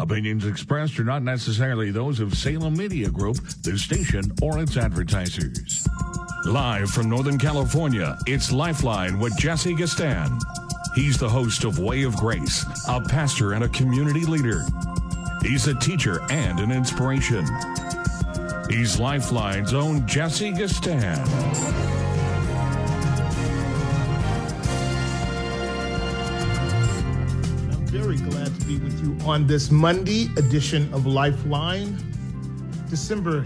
Opinions expressed are not necessarily those of Salem Media Group, the station, or its advertisers. Live from Northern California, it's Lifeline with Jesse Gastan. He's the host of Way of Grace, a pastor and a community leader. He's a teacher and an inspiration. He's Lifeline's own Jesse Gastan. I'm very glad to be with you on this Monday edition of Lifeline, December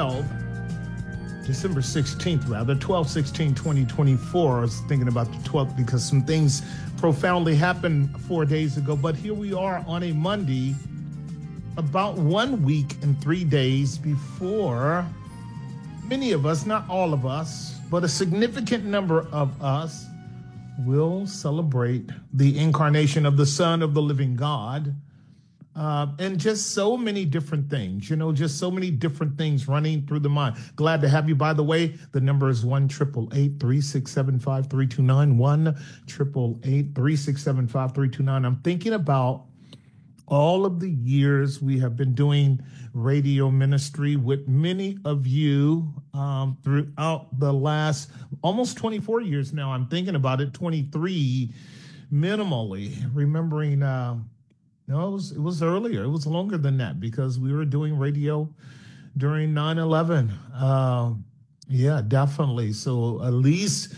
16th, 12/16/2024. I was thinking about the 12th because some things profoundly happened 4 days ago. But here we are on a Monday, about 1 week and 3 days before many of us, not all of us, but a significant number of us will celebrate the incarnation of the Son of the living God. And just so many different things, just so many different things running through the mind. Glad to have you. By the way, the number is 1-888-367-5329, 1-888-367-5329. I'm thinking about all of the years we have been doing radio ministry with many of you throughout the last almost 24 years now. I'm thinking about it, 23 minimally, remembering no, it was earlier. It was longer than that because we were doing radio during 9/11. Yeah, definitely. So at least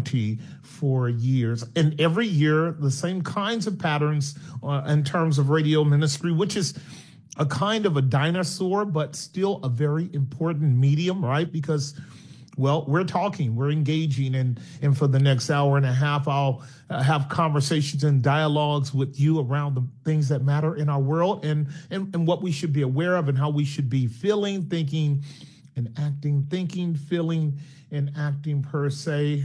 24 years. And every year, the same kinds of patterns in terms of radio ministry, which is a kind of a dinosaur, but still a very important medium, right? Because we're talking, we're engaging, and for the next hour and a half, I'll have conversations and dialogues with you around the things that matter in our world and what we should be aware of and how we should be feeling, thinking, and acting, thinking, feeling, and acting per se.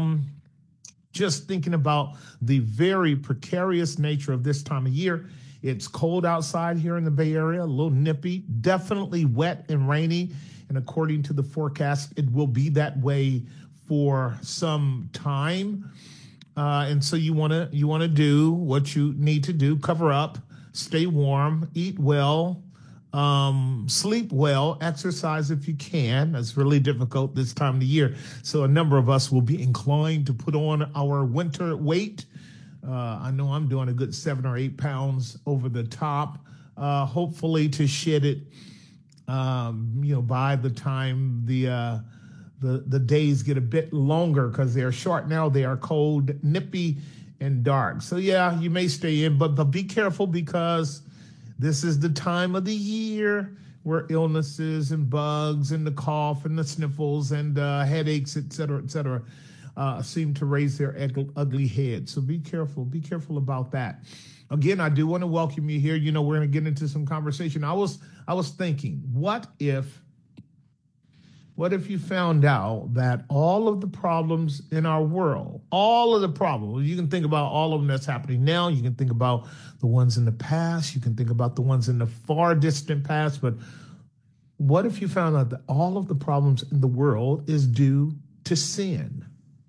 Just thinking about the very precarious nature of this time of year. It's cold outside here in the Bay Area, a little nippy, definitely wet and rainy. And according to the forecast, it will be that way for some time. And so you want to do what you need to do: cover up, stay warm, eat well, sleep well, exercise if you can. That's really difficult this time of the year. So a number of us will be inclined to put on our winter weight. I know I'm doing a good 7 or 8 pounds over the top, hopefully to shed it by the time the days get a bit longer, because they're short now. They are cold, nippy, and dark. So yeah, you may stay in, but be careful, because this is the time of the year where illnesses and bugs and the cough and the sniffles and headaches, et cetera, seem to raise their ugly head. So be careful about that. Again, I do want to welcome you here. We're going to get into some conversation. I was thinking, what if you found out that all of the problems in our world, all of the problems, you can think about all of them that's happening now. You can think about the ones in the past. You can think about the ones in the far distant past. But what if you found out that all of the problems in the world is due to sin?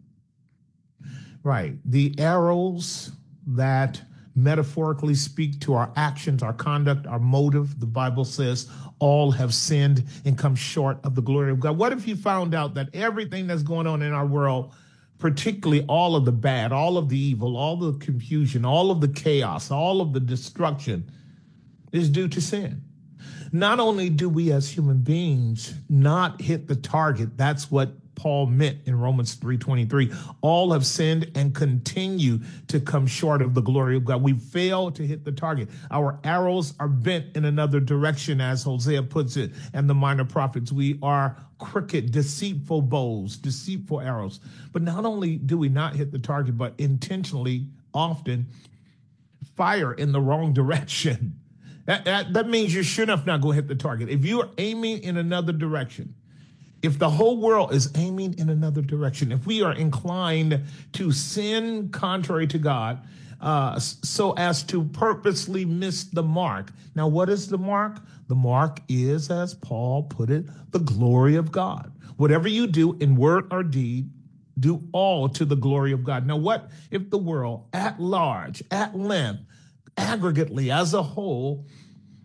Right. The arrows that metaphorically speak to our actions, our conduct, our motive, the Bible says all have sinned and come short of the glory of God. What if you found out that everything that's going on in our world, particularly all of the bad, all of the evil, all the confusion, all of the chaos, all of the destruction, is due to sin? Not only do we as human beings not hit the target, that's what Paul meant in Romans 3:23. All have sinned and continue to come short of the glory of God. We fail to hit the target. Our arrows are bent in another direction, as Hosea puts it, and the minor prophets. We are crooked, deceitful bows, deceitful arrows. But not only do we not hit the target, but intentionally often fire in the wrong direction. That means you're sure enough not going to hit the target. If you are aiming in another direction, if the whole world is aiming in another direction, if we are inclined to sin contrary to God, so as to purposely miss the mark. Now, what is the mark? The mark is, as Paul put it, the glory of God. Whatever you do in word or deed, do all to the glory of God. Now, what if the world at large, at length, aggregately, as a whole,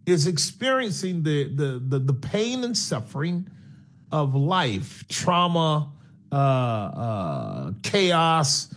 is experiencing the pain and suffering of life, trauma, chaos,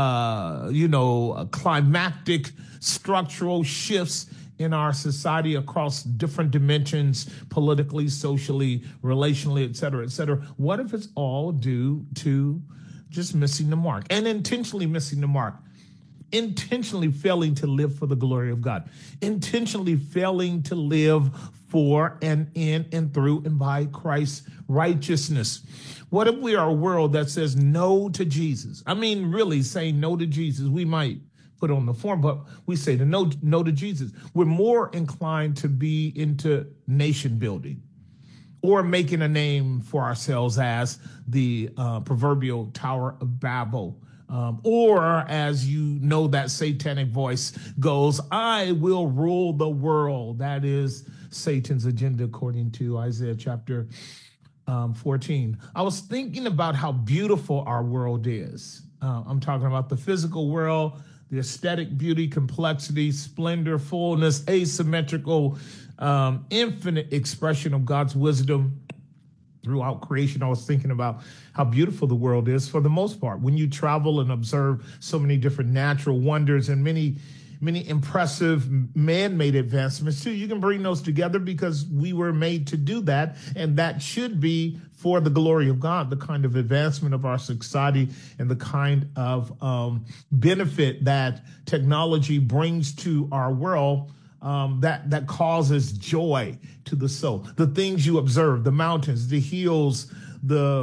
climactic structural shifts in our society across different dimensions, politically, socially, relationally, et cetera, et cetera. What if it's all due to just missing the mark and intentionally missing the mark? Intentionally failing to live for the glory of God, intentionally failing to live for and in and through and by Christ's righteousness. What if we are a world that says no to Jesus? I mean, really saying no to Jesus. We might put on the form, but we say the no to Jesus. We're more inclined to be into nation building or making a name for ourselves as the proverbial Tower of Babel. Or as that satanic voice goes, I will rule the world. That is Satan's agenda, according to Isaiah chapter 14. I was thinking about how beautiful our world is. I'm talking about the physical world, the aesthetic beauty, complexity, splendor, fullness, asymmetrical, infinite expression of God's wisdom throughout creation. I was thinking about how beautiful the world is for the most part. When you travel and observe so many different natural wonders and many impressive man-made advancements too, you can bring those together because we were made to do that. And that should be for the glory of God, the kind of advancement of our society and the kind of benefit that technology brings to our world. That causes joy to the soul. The things you observe, the mountains, the hills, the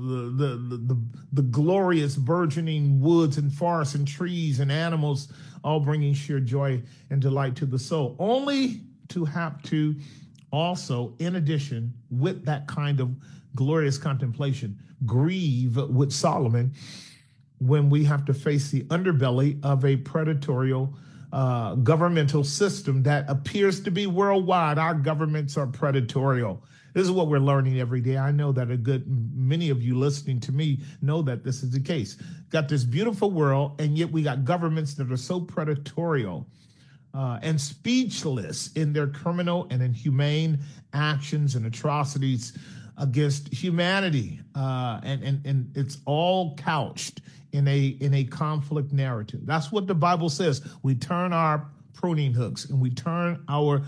glorious burgeoning woods and forests and trees and animals, all bringing sheer joy and delight to the soul. Only to have to also, in addition, with that kind of glorious contemplation, grieve with Solomon when we have to face the underbelly of a predatory governmental system that appears to be worldwide. Our governments are predatory. This is what we're learning every day. I know that many of you listening to me know that this is the case. Got this beautiful world, and yet we got governments that are so predatory and speechless in their criminal and inhumane actions and atrocities against humanity. And it's all couched in a conflict narrative. That's what the Bible says. We turn our pruning hooks and we turn our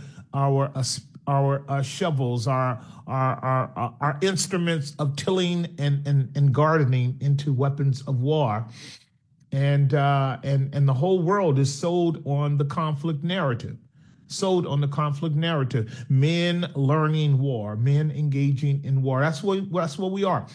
shovels, our instruments of tilling and gardening into weapons of war. And the whole world is sold on the conflict narrative. Men learning war, men engaging in war. That's what we are.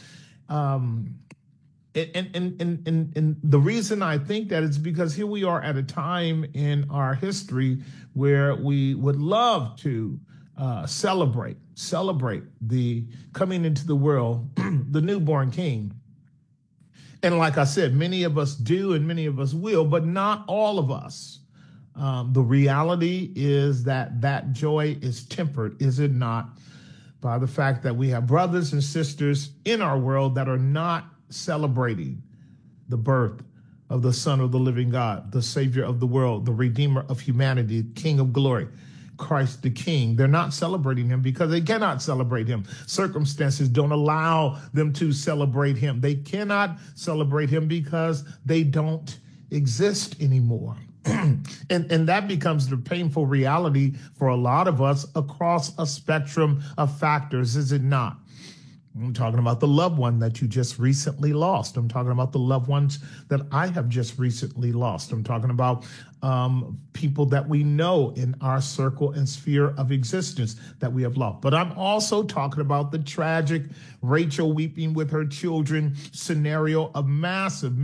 And the reason I think that is because here we are at a time in our history where we would love to celebrate the coming into the world, the newborn king. And like I said, many of us do and many of us will, but not all of us. The reality is that joy is tempered, is it not, by the fact that we have brothers and sisters in our world that are not celebrating the birth of the Son of the living God, the Savior of the world, the Redeemer of humanity, King of glory, Christ the King. They're not celebrating him because they cannot celebrate him. Circumstances don't allow them to celebrate him. They cannot celebrate him because they don't exist anymore. And that becomes the painful reality for a lot of us across a spectrum of factors, is it not? I'm talking about the loved one that you just recently lost. I'm talking about the loved ones that I have just recently lost. I'm talking about people that we know in our circle and sphere of existence that we have lost. But I'm also talking about the tragic Rachel weeping with her children scenario of massive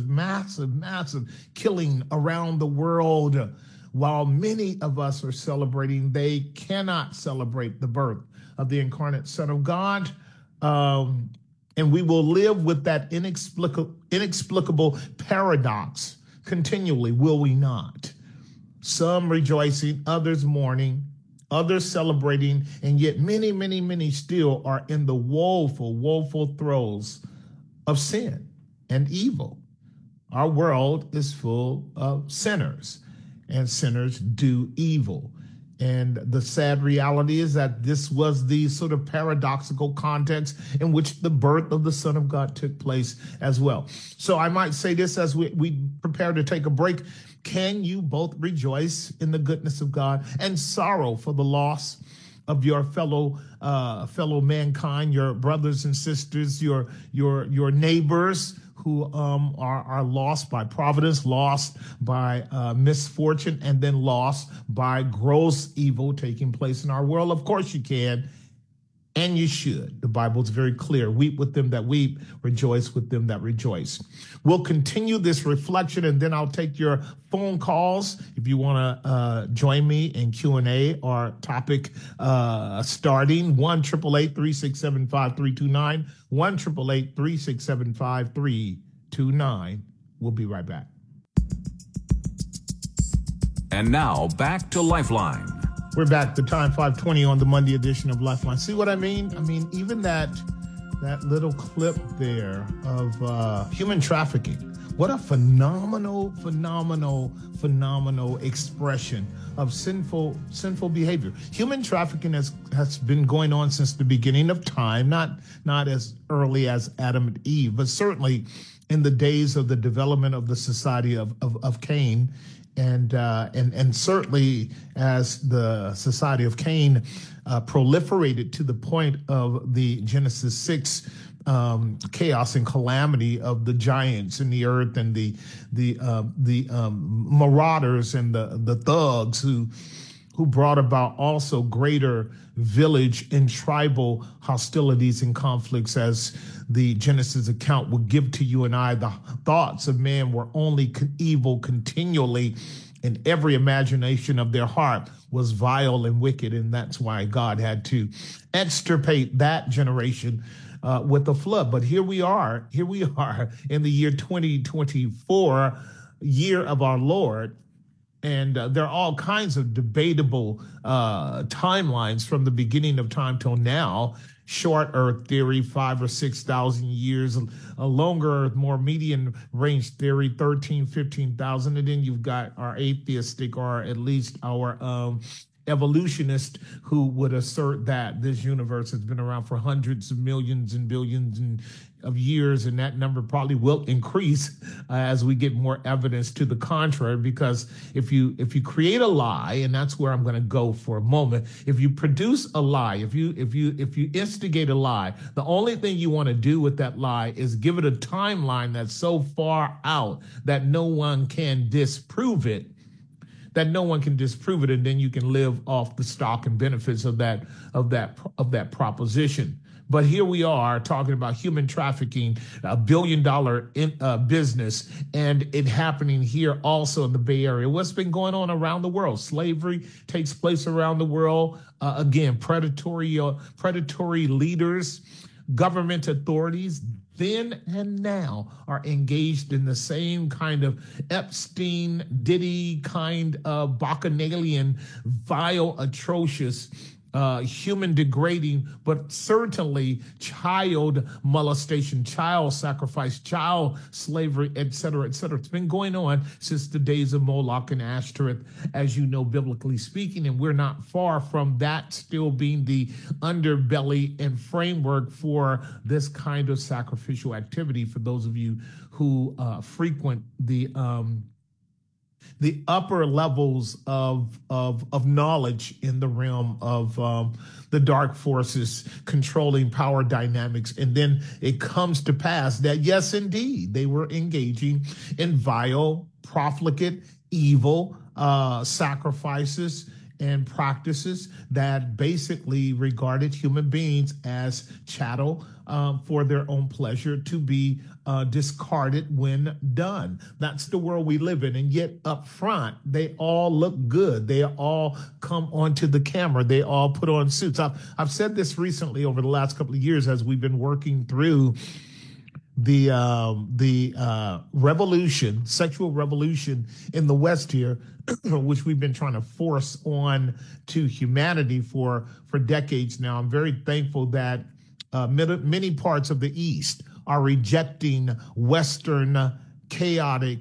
killing around the world. While many of us are celebrating, they cannot celebrate the birth of the incarnate Son of God. And we will live with that inexplicable paradox continually, will we not? Some rejoicing, others mourning, others celebrating, and yet many still are in the woeful throes of sin and evil. Our world is full of sinners, and sinners do evil. And the sad reality is that this was the sort of paradoxical context in which the birth of the Son of God took place as well. So I might say this as we prepare to take a break. Can you both rejoice in the goodness of God and sorrow for the loss of your fellow mankind, your brothers and sisters, your neighbors who are lost by providence, lost by misfortune, and then lost by gross evil taking place in our world? Of course you can, and you should. The Bible's very clear. Weep with them that weep, rejoice with them that rejoice. We'll continue this reflection, and then I'll take your phone calls if you want to join me in Q&A or topic starting 1-888-367-5329, 1-888-367-5329. We'll be right back. And now back to Lifeline. We're back. The time 5:20 on the Monday edition of Lifeline. See what I mean? I mean, even that little clip there of human trafficking. What a phenomenal expression of sinful behavior. Human trafficking has been going on since the beginning of time, not as early as Adam and Eve, but certainly in the days of the development of the society of Cain. And certainly as the society of Cain proliferated to the point of the Genesis 6 chaos and calamity of the giants in the earth and the marauders and the thugs who brought about also greater village and tribal hostilities and conflicts, as the Genesis account will give to you and I. The thoughts of man were only evil continually, and every imagination of their heart was vile and wicked, and that's why God had to extirpate that generation with a flood. But here we are in the year 2024, year of our Lord. And there are all kinds of debatable timelines from the beginning of time till now. Short Earth theory, 5,000 or 6,000 years. A longer Earth, more median range theory, 13,000, 15,000. And then you've got our atheistic, or at least our evolutionist, who would assert that this universe has been around for hundreds of millions and billions of years, and that number probably will increase as we get more evidence to the contrary. Because if you create a lie, and that's where I'm going to go for a moment, if you produce a lie, if you instigate a lie, the only thing you want to do with that lie is give it a timeline that's so far out that no one can disprove it. And then you can live off the stock and benefits of that proposition. But here we are talking about human trafficking, $1 billion business, and it happening here also in the Bay Area. What's been going on around the world? Slavery takes place around the world. Again, predatory leaders, government authorities, then and now, are engaged in the same kind of Epstein, Diddy kind of bacchanalian, vile, atrocious, human degrading, but certainly child molestation, child sacrifice, child slavery, et cetera, et cetera. It's been going on since the days of Moloch and Ashtoreth, as you know, biblically speaking, and we're not far from that still being the underbelly and framework for this kind of sacrificial activity. For those of you who frequent the upper levels of knowledge in the realm of the dark forces controlling power dynamics. And then it comes to pass that, yes, indeed, they were engaging in vile, profligate, evil sacrifices and practices that basically regarded human beings as chattel for their own pleasure, to be discarded when done. That's the world we live in. And yet up front, they all look good. They all come onto the camera. They all put on suits. I've said this recently over the last couple of years as we've been working through the revolution, sexual revolution in the West here, which we've been trying to force on to humanity for decades now. I'm very thankful that many parts of the East are rejecting Western chaotic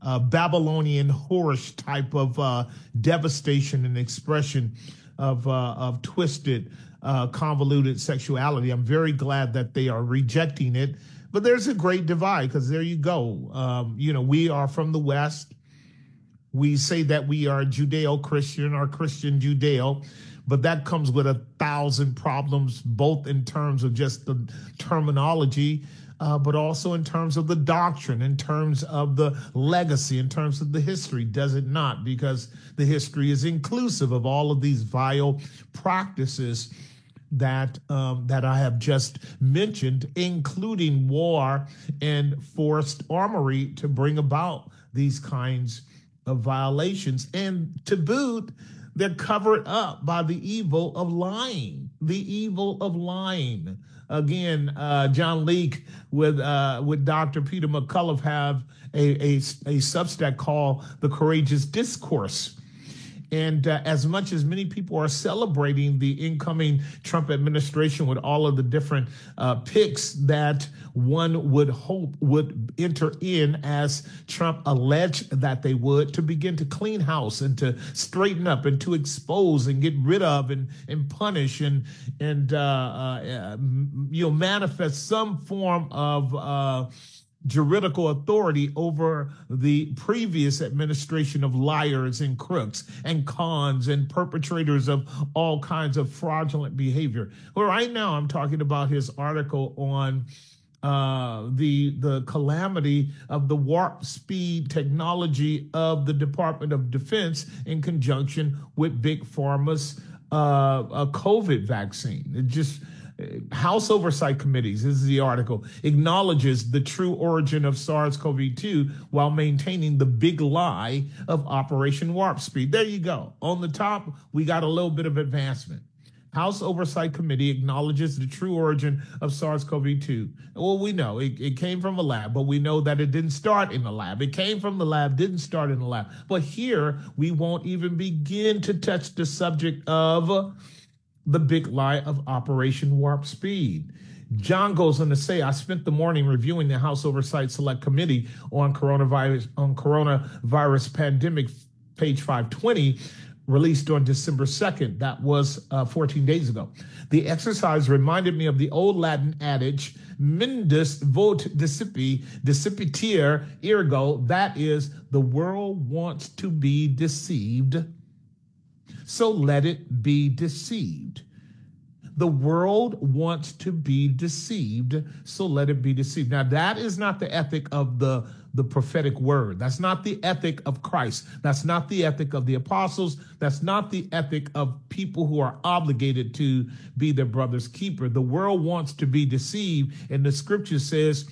Babylonian whorish type of devastation and expression of twisted, convoluted sexuality. I'm very glad that they are rejecting it. But there's a great divide, because there you go. We are from the West. We say that we are Judeo-Christian or Christian Judeo, but that comes with 1,000 problems, both in terms of just the terminology, but also in terms of the doctrine, in terms of the legacy, in terms of the history. Does it not? Because the history is inclusive of all of these vile practices that I have just mentioned, including war and forced armory to bring about these kinds of violations. And to boot, they're covered up by the evil of lying. The evil of lying. Again, John Leake with Dr. Peter McCullough have a Substack called The Courageous Discourse. And as much as many people are celebrating the incoming Trump administration with all of the different picks that one would hope would enter in, as Trump alleged that they would, to begin to clean house and to straighten up and to expose and get rid of and punish and manifest some form of juridical authority over the previous administration of liars and crooks and cons and perpetrators of all kinds of fraudulent behavior. Well, right now I'm talking about his article on the calamity of the warp speed technology of the Department of Defense in conjunction with Big Pharma's COVID vaccine. It just House Oversight Committees, this is the article, acknowledges the true origin of SARS-CoV-2 while maintaining the big lie of Operation Warp Speed. There you go. On the top, we got a little bit of advancement. House Oversight Committee acknowledges the true origin of SARS-CoV-2. Well, we know it came from a lab, but we know that it didn't start in the lab. It came from the lab, didn't start in the lab. But here, we won't even begin to touch the subject of the big lie of Operation Warp Speed. John goes on to say, I spent the morning reviewing the House Oversight Select Committee on coronavirus pandemic, page 520, released on December 2nd. That was 14 days ago. The exercise reminded me of the old Latin adage, mundus vult decipiter ergo, that is, the world wants to be deceived, so let it be deceived. The world wants to be deceived, so let it be deceived. Now, that is not the ethic of the prophetic word. That's not the ethic of Christ. That's not the ethic of the apostles. That's not the ethic of people who are obligated to be their brother's keeper. The world wants to be deceived, and the scripture says,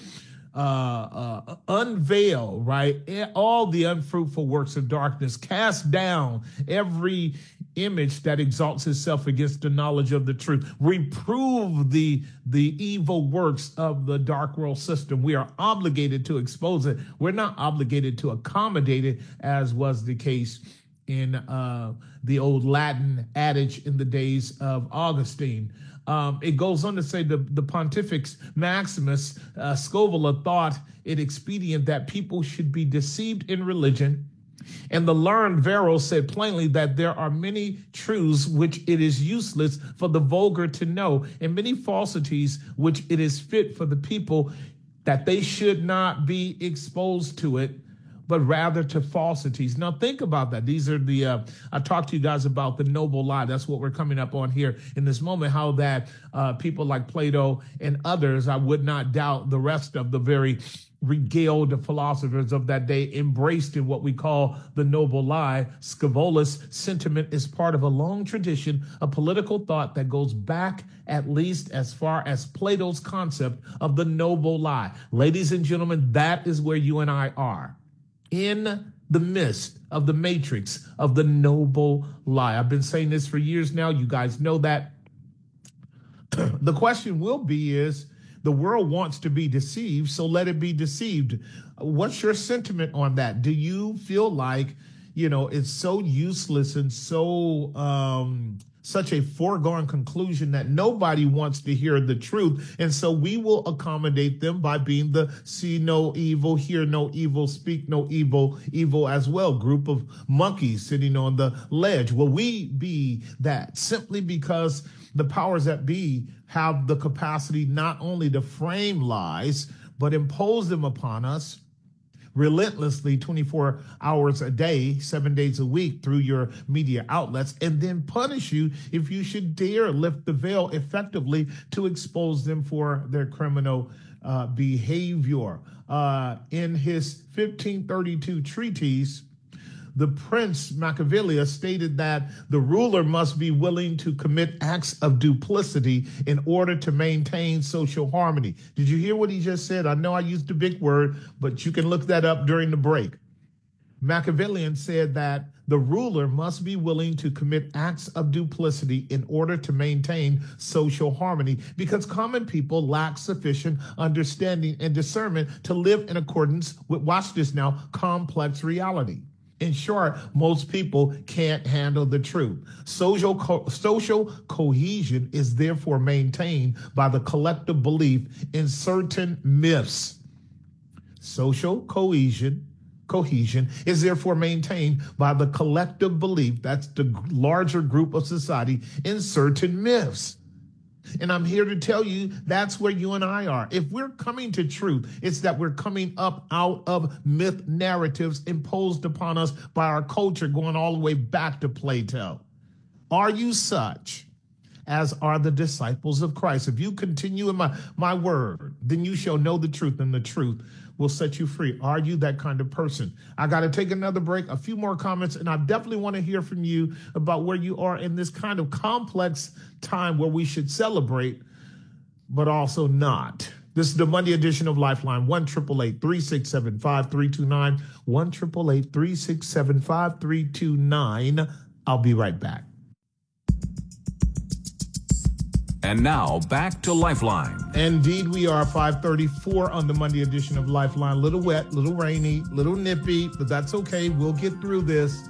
unveil, right, all the unfruitful works of darkness, cast down every image that exalts itself against the knowledge of the truth, reprove the evil works of the dark world system. We are obligated to expose it. We're not obligated to accommodate it, as was the case in the old Latin adage in the days of Augustine. It goes on to say the Pontifex Maximus Scovola thought it expedient that people should be deceived in religion. And the learned Varro said plainly that there are many truths which it is useless for the vulgar to know, and many falsities which it is fit for the people that they should not be exposed to it, but rather to falsities. Now think about that. These are I talked to you guys about the noble lie. That's what we're coming up on here in this moment, how that people like Plato and others, I would not doubt the rest of the very regaled philosophers of that day, embraced in what we call the noble lie. Scovola's sentiment is part of a long tradition of political thought that goes back at least as far as Plato's concept of the noble lie. Ladies and gentlemen, that is where you and I are, in the midst of the matrix of the noble lie. I've been saying this for years now. You guys know that. The question will be is, the world wants to be deceived, so let it be deceived. What's your sentiment on that? Do you feel like, it's so useless and so such a foregone conclusion that nobody wants to hear the truth. And so we will accommodate them by being the see no evil, hear no evil, speak no evil, evil as well, group of monkeys sitting on the ledge. Will we be that simply because the powers that be have the capacity not only to frame lies, but impose them upon us relentlessly 24 hours a day, 7 days a week through your media outlets, and then punish you if you should dare lift the veil effectively to expose them for their criminal behavior. In his 1532 treatise, the Prince Machiavelli stated that the ruler must be willing to commit acts of duplicity in order to maintain social harmony. Did you hear what he just said? I know I used a big word, but you can look that up during the break. Machiavellian said that the ruler must be willing to commit acts of duplicity in order to maintain social harmony because common people lack sufficient understanding and discernment to live in accordance with, watch this now, complex reality. In short, most people can't handle the truth. Social cohesion is therefore maintained by the collective belief in certain myths. Social cohesion is therefore maintained by the collective belief, that's the larger group of society, in certain myths. And I'm here to tell you that's where you and I are. If we're coming to truth, it's that we're coming up out of myth narratives imposed upon us by our culture, going all the way back to Plato. Are you such as are the disciples of Christ? If you continue in my word, then you shall know the truth, and the truth will set you free. Are you that kind of person? I got to take another break, a few more comments, and I definitely want to hear from you about where you are in this kind of complex time where we should celebrate, but also not. This is the Monday edition of Lifeline, 1-888-367-5329, 1-888-367-5329. I'll be right back. And now, back to Lifeline. Indeed, we are 5:34 on the Monday edition of Lifeline. Little wet, little rainy, little nippy, but that's okay. We'll get through this.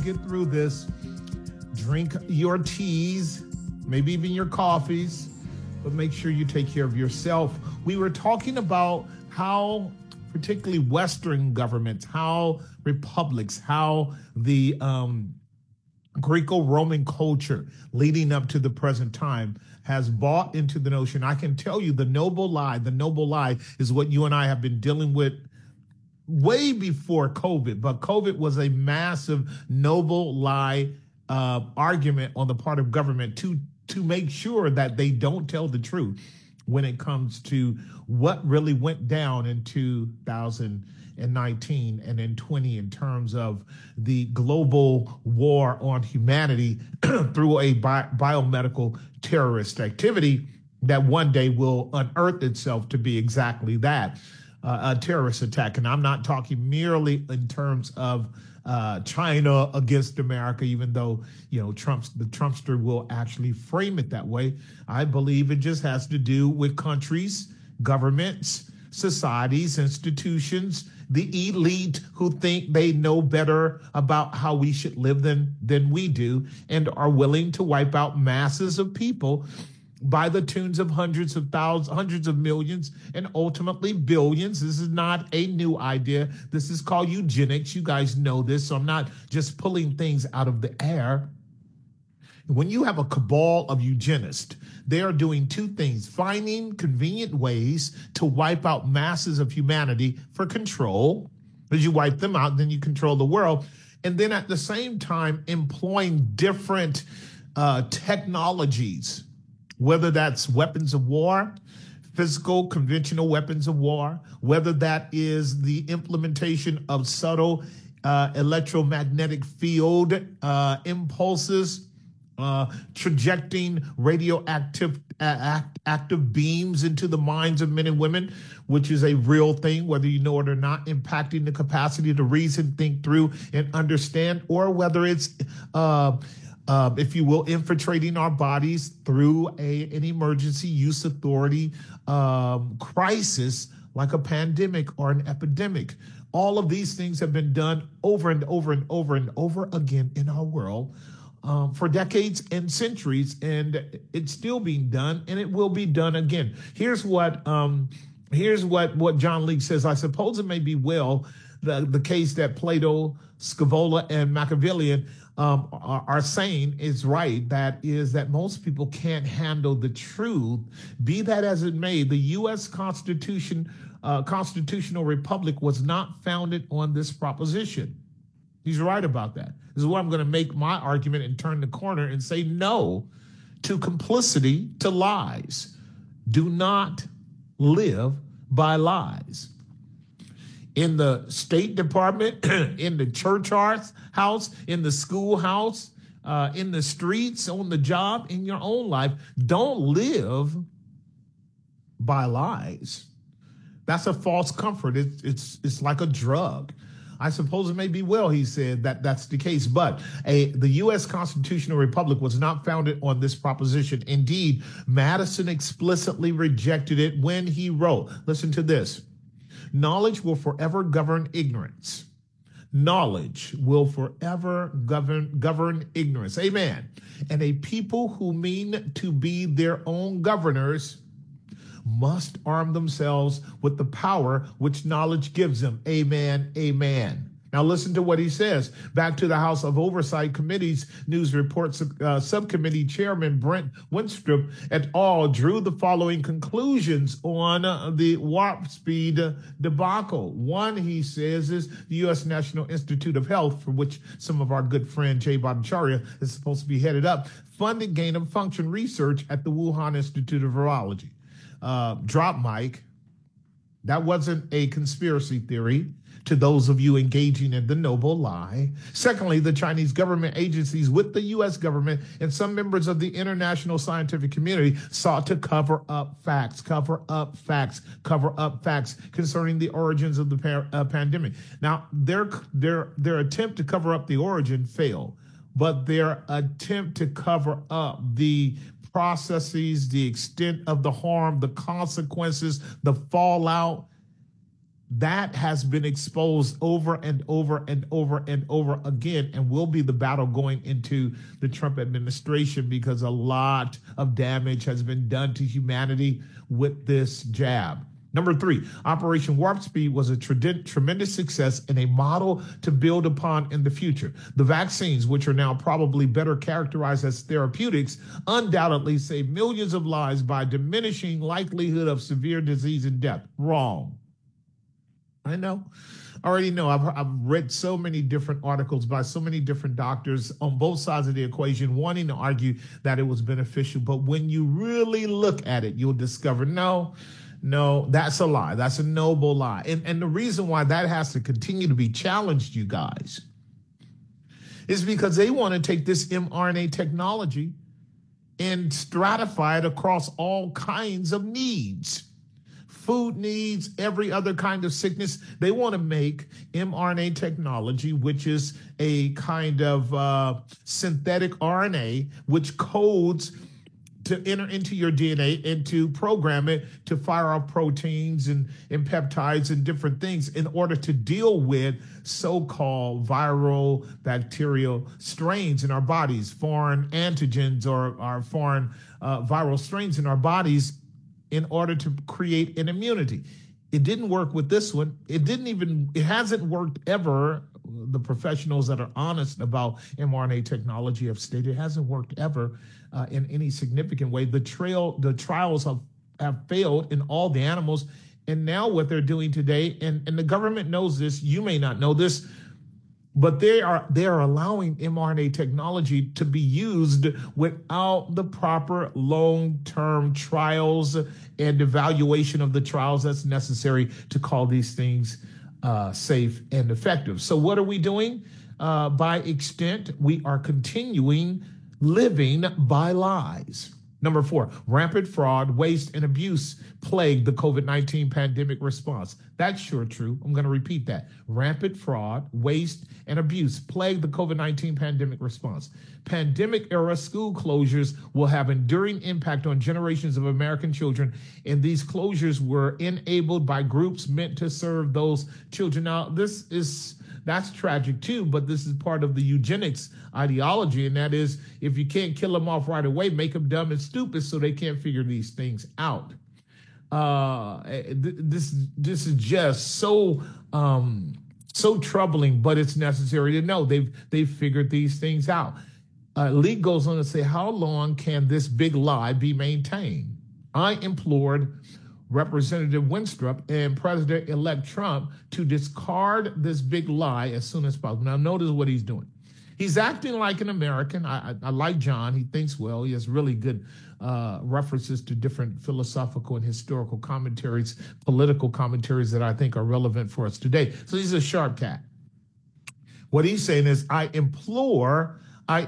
Drink your teas, maybe even your coffees, but make sure you take care of yourself. We were talking about how particularly Western governments, how republics, how the Greco-Roman culture leading up to the present time has bought into the notion. I can tell you the noble lie is what you and I have been dealing with way before COVID, but COVID was a massive noble lie argument on the part of government to make sure that they don't tell the truth when it comes to what really went down in 2019 and in 20 in terms of the global war on humanity through a biomedical terrorist activity that one day will unearth itself to be exactly that, a terrorist attack. And I'm not talking merely in terms of China against America, even though, the Trumpster will actually frame it that way. I believe it just has to do with countries, governments, societies, institutions, the elite who think they know better about how we should live than we do and are willing to wipe out masses of people by the tunes of hundreds of thousands, hundreds of millions, and ultimately billions. This is not a new idea. This is called eugenics. You guys know this, so I'm not just pulling things out of the air. When you have a cabal of eugenists, they are doing two things: finding convenient ways to wipe out masses of humanity for control. As you wipe them out, then you control the world. And then at the same time, employing different technologies, whether that's weapons of war, physical, conventional weapons of war, whether that is the implementation of subtle electromagnetic field impulses, trajecting radioactive active beams into the minds of men and women, which is a real thing, whether you know it or not, impacting the capacity to reason, think through, and understand, or whether it's, if you will, infiltrating our bodies through an emergency use authority crisis like a pandemic or an epidemic. All of these things have been done over and over and over and over again in our world. for decades and centuries, and it's still being done, and it will be done again. Here's what John Leake says. I suppose it may be the case that Plato, Scaevola, and Machiavellian are saying is right. That is that most people can't handle the truth. Be that as it may, the U.S. constitutional republic was not founded on this proposition. He's right about that. This is where I'm going to make my argument and turn the corner and say no to complicity to lies. Do not live by lies. In the State Department, in the church house, in the schoolhouse, in the streets, on the job, in your own life, don't live by lies. That's a false comfort. It's like a drug. I suppose it may be he said that's the case, but the U.S. constitutional republic was not founded on this proposition. Indeed, Madison explicitly rejected it when he wrote, listen to this, knowledge will forever govern ignorance. Knowledge will forever govern ignorance. Amen. And a people who mean to be their own governors must arm themselves with the power which knowledge gives them. Amen. Amen. Now listen to what he says. Back to the House of Oversight Committee's news reports, subcommittee chairman Brent Wenstrup et al. Drew the following conclusions on the warp speed debacle. One, he says, is the U.S. National Institute of Health, for which some of our good friend Jay Bhattacharya is supposed to be headed up, funded gain of function research at the Wuhan Institute of Virology. Drop mic. That wasn't a conspiracy theory to those of you engaging in the noble lie. Secondly, the Chinese government agencies with the U.S. government and some members of the international scientific community sought to cover up facts concerning the origins of the pandemic. Now, their attempt to cover up the origin failed, but their attempt to cover up the processes, the extent of the harm, the consequences, the fallout, that has been exposed over and over and over and over again, and will be the battle going into the Trump administration, because a lot of damage has been done to humanity with this jab. Number 3, Operation Warp Speed was a tremendous success and a model to build upon in the future. The vaccines, which are now probably better characterized as therapeutics, undoubtedly save millions of lives by diminishing likelihood of severe disease and death. Wrong. I know. I already know. I've read so many different articles by so many different doctors on both sides of the equation wanting to argue that it was beneficial. But when you really look at it, you'll discover, no, that's a lie. That's a noble lie. And the reason why that has to continue to be challenged, you guys, is because they want to take this mRNA technology and stratify it across all kinds of needs. Food needs, every other kind of sickness. They want to make mRNA technology, which is a kind of synthetic RNA, which codes to enter into your DNA and to program it to fire off proteins and peptides and different things in order to deal with so-called viral bacterial strains in our bodies, foreign antigens or our foreign viral strains in our bodies, in order to create an immunity. It didn't work with this one. It hasn't worked ever. The professionals that are honest about mRNA technology have stated it hasn't worked ever in any significant way. The trials have failed in all the animals. And now what they're doing today, and the government knows this, you may not know this, but they are allowing mRNA technology to be used without the proper long-term trials and evaluation of the trials that's necessary to call these things safe and effective. So what are we doing? By extent, we are continuing living by lies. Number 4, rampant fraud, waste, and abuse plagued the COVID-19 pandemic response. That's sure true. I'm going to repeat that. Rampant fraud, waste, and abuse plagued the COVID-19 pandemic response. Pandemic-era school closures will have enduring impact on generations of American children, and these closures were enabled by groups meant to serve those children. Now, this is That's tragic too, but this is part of the eugenics ideology, and that is, if you can't kill them off right away, make them dumb and stupid so they can't figure these things out. This is just so troubling, but it's necessary to know they've figured these things out. Lee goes on to say, how long can this big lie be maintained? I implored Representative Winstrup and President-elect Trump to discard this big lie as soon as possible. Now, notice what he's doing. He's acting like an American. I like John. He thinks well. He has really good references to different philosophical and historical commentaries, political commentaries that I think are relevant for us today. So he's a sharp cat. What he's saying is, I implore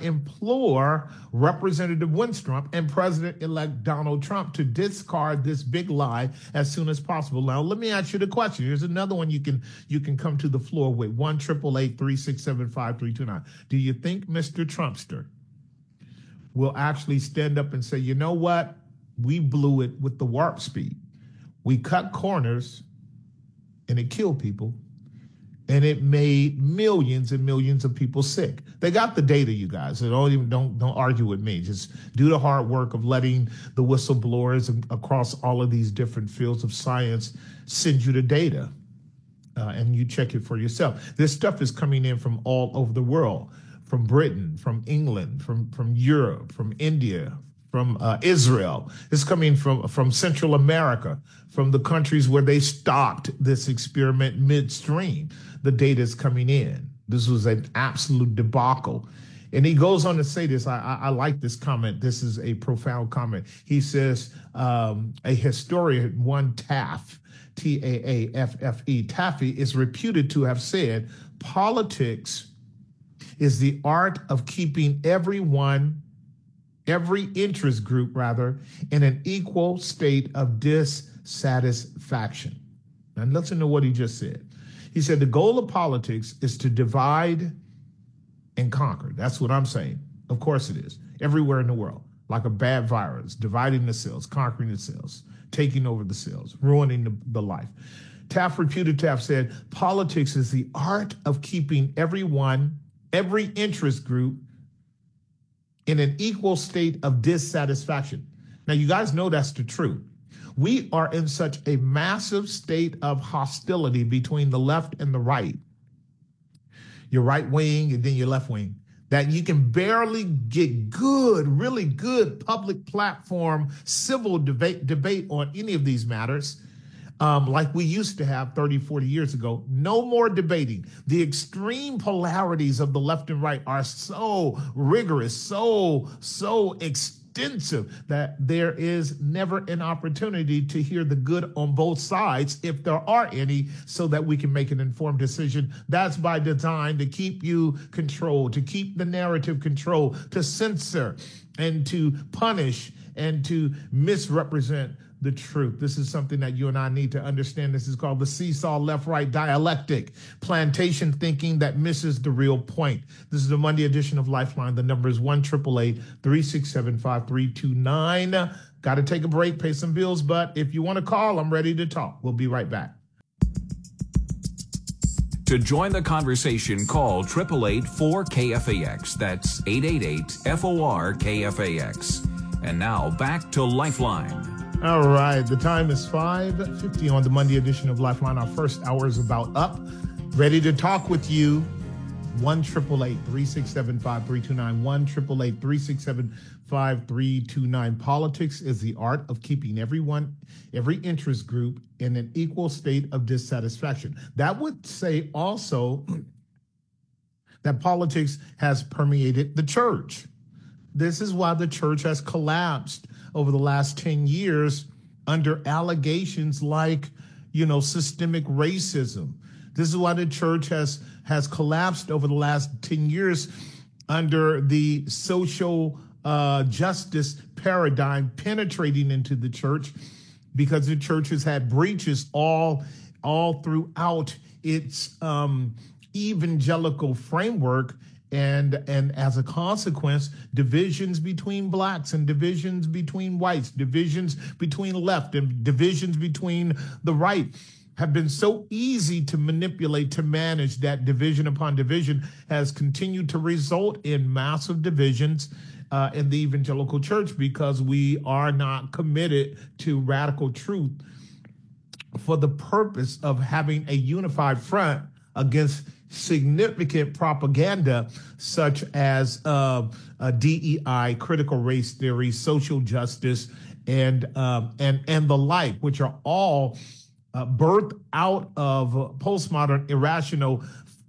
Representative Winstrup and President-elect Donald Trump to discard this big lie as soon as possible. Now, let me ask you the question. Here's another one you can come to the floor with. 1-888-367-5329. Do you think Mr. Trumpster will actually stand up and say, you know what? We blew it with the warp speed. We cut corners and it killed people. And it made millions and millions of people sick. They got the data, you guys. So don't argue with me. Just do the hard work of letting the whistleblowers across all of these different fields of science send you the data, and you check it for yourself. This stuff is coming in from all over the world, from Britain, from England, from Europe, from India, from Israel. It's coming from Central America, from the countries where they stopped this experiment midstream. The data is coming in. This was an absolute debacle. And he goes on to say this. I like this comment. This is a profound comment. He says, a historian, one Taaffe, T-A-A-F-F-E, Taaffe, is reputed to have said, politics is the art of keeping every interest group, in an equal state of dissatisfaction. Now listen to what he just said. He said the goal of politics is to divide and conquer. That's what I'm saying. Of course it is. Everywhere in the world, like a bad virus, dividing the cells, conquering the cells, taking over the cells, ruining the life. Taaffe reputed to have said, politics is the art of keeping every interest group in an equal state of dissatisfaction. Now, you guys know that's the truth. We are in such a massive state of hostility between the left and the right, your right wing and then your left wing, that you can barely get really good public platform, civil debate on any of these matters. Like we used to have 30, 40 years ago. No more debating. The extreme polarities of the left and right are so rigorous, so extensive, that there is never an opportunity to hear the good on both sides, if there are any, so that we can make an informed decision. That's by design, to keep you controlled, to keep the narrative controlled, to censor and to punish and to misrepresent the truth. This is something that you and I need to understand. This is called the seesaw left-right dialectic, plantation thinking that misses the real point. This is the Monday edition of Lifeline. The number is 1-888-367-5329. Got to take a break, pay some bills, but if you want to call, I'm ready to talk. We'll be right back. To join the conversation, call 888-4KFAX. That's 888-FOR-KFAX. And now back to Lifeline. All right, the time is 5:50 on the Monday edition of Lifeline. Our first hour is about up. Ready to talk with you. 1-888-367-5329. 1-888-367-5329. Politics is the art of keeping every interest group in an equal state of dissatisfaction. That would say also that politics has permeated the church. This is why the church has collapsed over the last 10 years under allegations like, systemic racism. This is why the church has collapsed over the last 10 years under the social justice paradigm penetrating into the church, because the church has had breaches all throughout its evangelical framework. And as a consequence, divisions between blacks and divisions between whites, divisions between left and divisions between the right have been so easy to manipulate, to manage, that division upon division has continued to result in massive divisions in the evangelical church, because we are not committed to radical truth for the purpose of having a unified front against significant propaganda such as DEI, critical race theory, social justice, and the like, which are all birthed out of postmodern irrational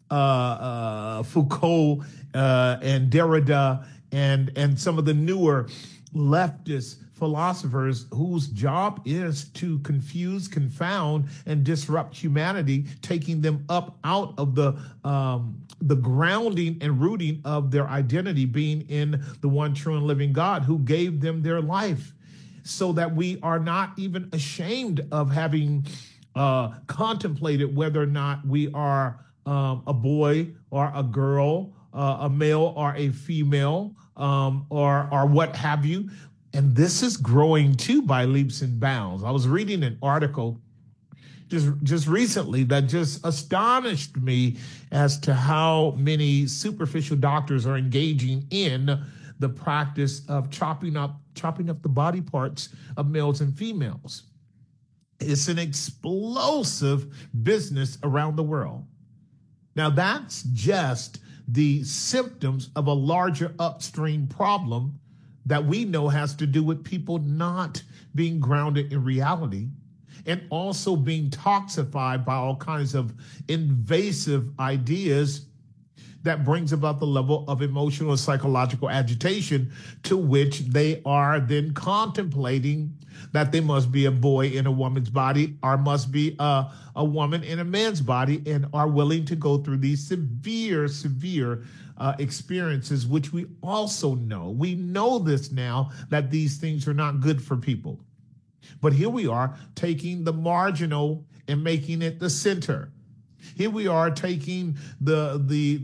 Foucault and Derrida and some of the newer leftist philosophers whose job is to confuse, confound, and disrupt humanity, taking them up out of the grounding and rooting of their identity being in the one true and living God who gave them their life, so that we are not even ashamed of having contemplated whether or not we are a boy or a girl, a male or a female, or what have you. And this is growing too by leaps and bounds. I was reading an article just recently that just astonished me as to how many superficial doctors are engaging in the practice of chopping up the body parts of males and females. It's an explosive business around the world. Now, that's just the symptoms of a larger upstream problem that we know has to do with people not being grounded in reality, and also being toxified by all kinds of invasive ideas that brings about the level of emotional and psychological agitation, to which they are then contemplating that they must be a boy in a woman's body, or must be a woman in a man's body, and are willing to go through these severe experiences, which we also know. We know this now, that these things are not good for people. But here we are taking the marginal and making it the center. Here we are taking the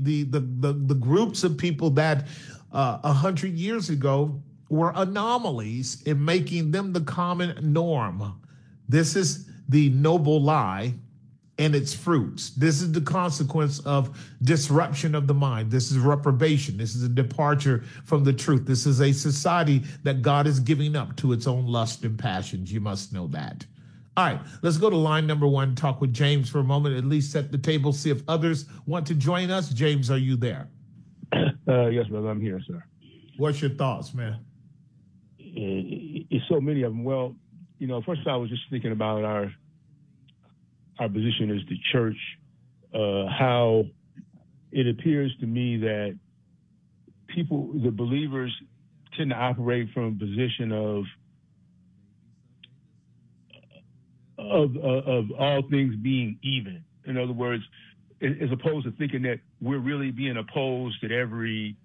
groups of people that 100 years ago were anomalies and making them the common norm. This is the noble lie and its fruits. This is the consequence of disruption of the mind. This is reprobation. This is a departure from the truth. This is a society that God is giving up to its own lust and passions. You must know that. All right, let's go to line number one, talk with James for a moment, at least set the table, see if others want to join us. James, are you there? Yes, brother, I'm here, sir. What's your thoughts, man? It's so many of them. Well, first I was just thinking about our position as the church, how it appears to me that the believers tend to operate from a position of all things being even. In other words, as opposed to thinking that we're really being opposed at every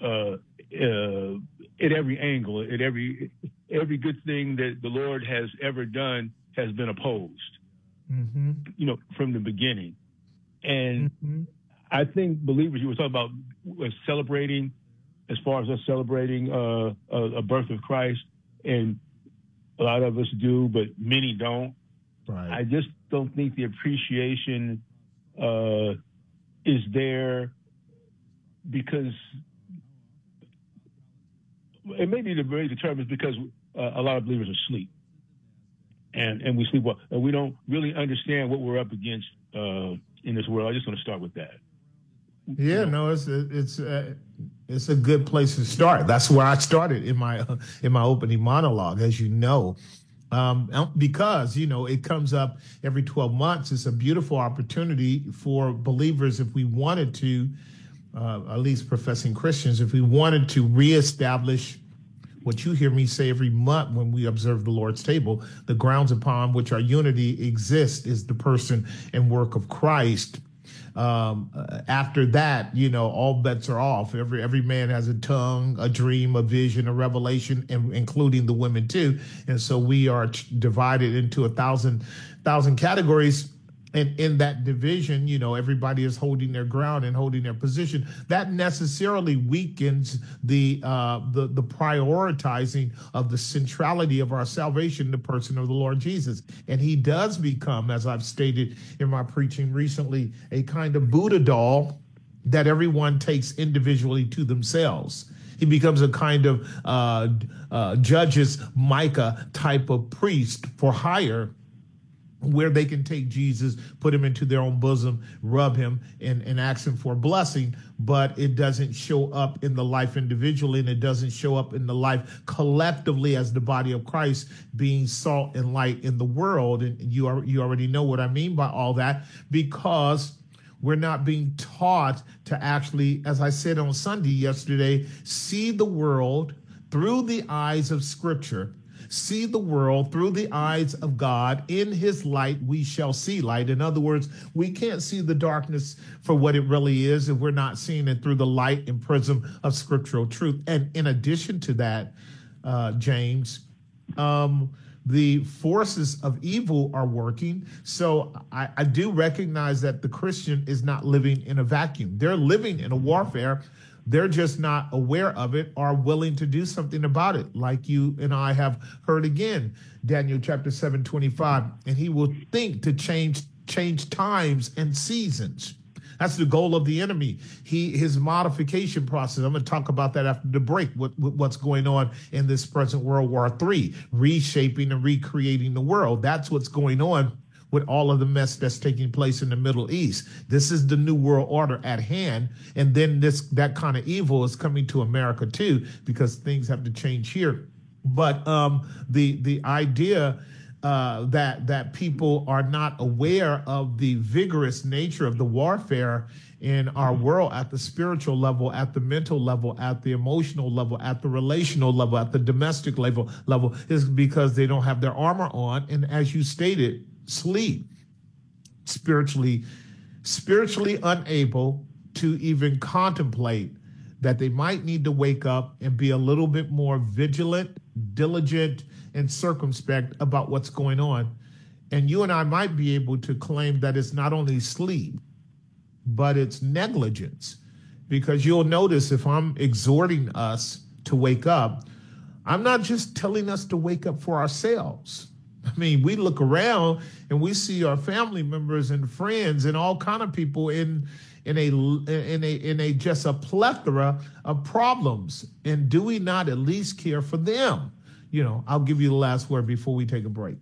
angle, at every good thing that the Lord has ever done has been opposed. Mm-hmm. From the beginning. And mm-hmm. I think believers, you were talking about celebrating, as far as us celebrating a birth of Christ, and a lot of us do, but many don't. Right. I just don't think the appreciation is there, because it may be the very determined because a lot of believers are asleep. And we sleep well, and we don't really understand what we're up against in this world. I just want to start with that. Yeah, no, it's a good place to start. That's where I started in my opening monologue, as you know, because it comes up every 12 months. It's a beautiful opportunity for believers, if we wanted to, at least professing Christians, if we wanted to reestablish what you hear me say every month when we observe the Lord's table: the grounds upon which our unity exists is the person and work of Christ. After that, all bets are off. Every man has a tongue, a dream, a vision, a revelation, and including the women too. And so we are divided into 1,000 categories. And in that division, everybody is holding their ground and holding their position. That necessarily weakens the prioritizing of the centrality of our salvation, the person of the Lord Jesus. And he does become, as I've stated in my preaching recently, a kind of Buddha doll that everyone takes individually to themselves. He becomes a kind of Judges Micah type of priest for hire, where they can take Jesus, put him into their own bosom, rub him, and ask him for a blessing, but it doesn't show up in the life individually, and it doesn't show up in the life collectively as the body of Christ being salt and light in the world. And you already know what I mean by all that, because we're not being taught to actually, as I said on Sunday yesterday, see the world through the eyes of Scripture. See the world through the eyes of God. In his light, we shall see light. In other words, we can't see the darkness for what it really is if we're not seeing it through the light and prism of scriptural truth. And in addition to that, James, the forces of evil are working. So I do recognize that the Christian is not living in a vacuum. They're living in a warfare. They're just not aware of it or willing to do something about it. Like you and I have heard again, Daniel chapter 7:25, and he will think to change times and seasons. That's the goal of the enemy. His modification process. I'm going to talk about that after the break, what's going on in this present World War III, reshaping and recreating the world. That's what's going on with all of the mess that's taking place in the Middle East. This is the new world order at hand. And then that kind of evil is coming to America too, because things have to change here. But the idea that people are not aware of the vigorous nature of the warfare in our world at the spiritual level, at the mental level, at the emotional level, at the relational level, at the domestic level is because they don't have their armor on. And as you stated, sleep, spiritually unable to even contemplate that they might need to wake up and be a little bit more vigilant, diligent, and circumspect about what's going on. And you and I might be able to claim that it's not only sleep, but it's negligence. Because you'll notice if I'm exhorting us to wake up, I'm not just telling us to wake up for ourselves. I mean, we look around and we see our family members and friends and all kind of people in a just a plethora of problems. And do we not at least care for them? I'll give you the last word before we take a break.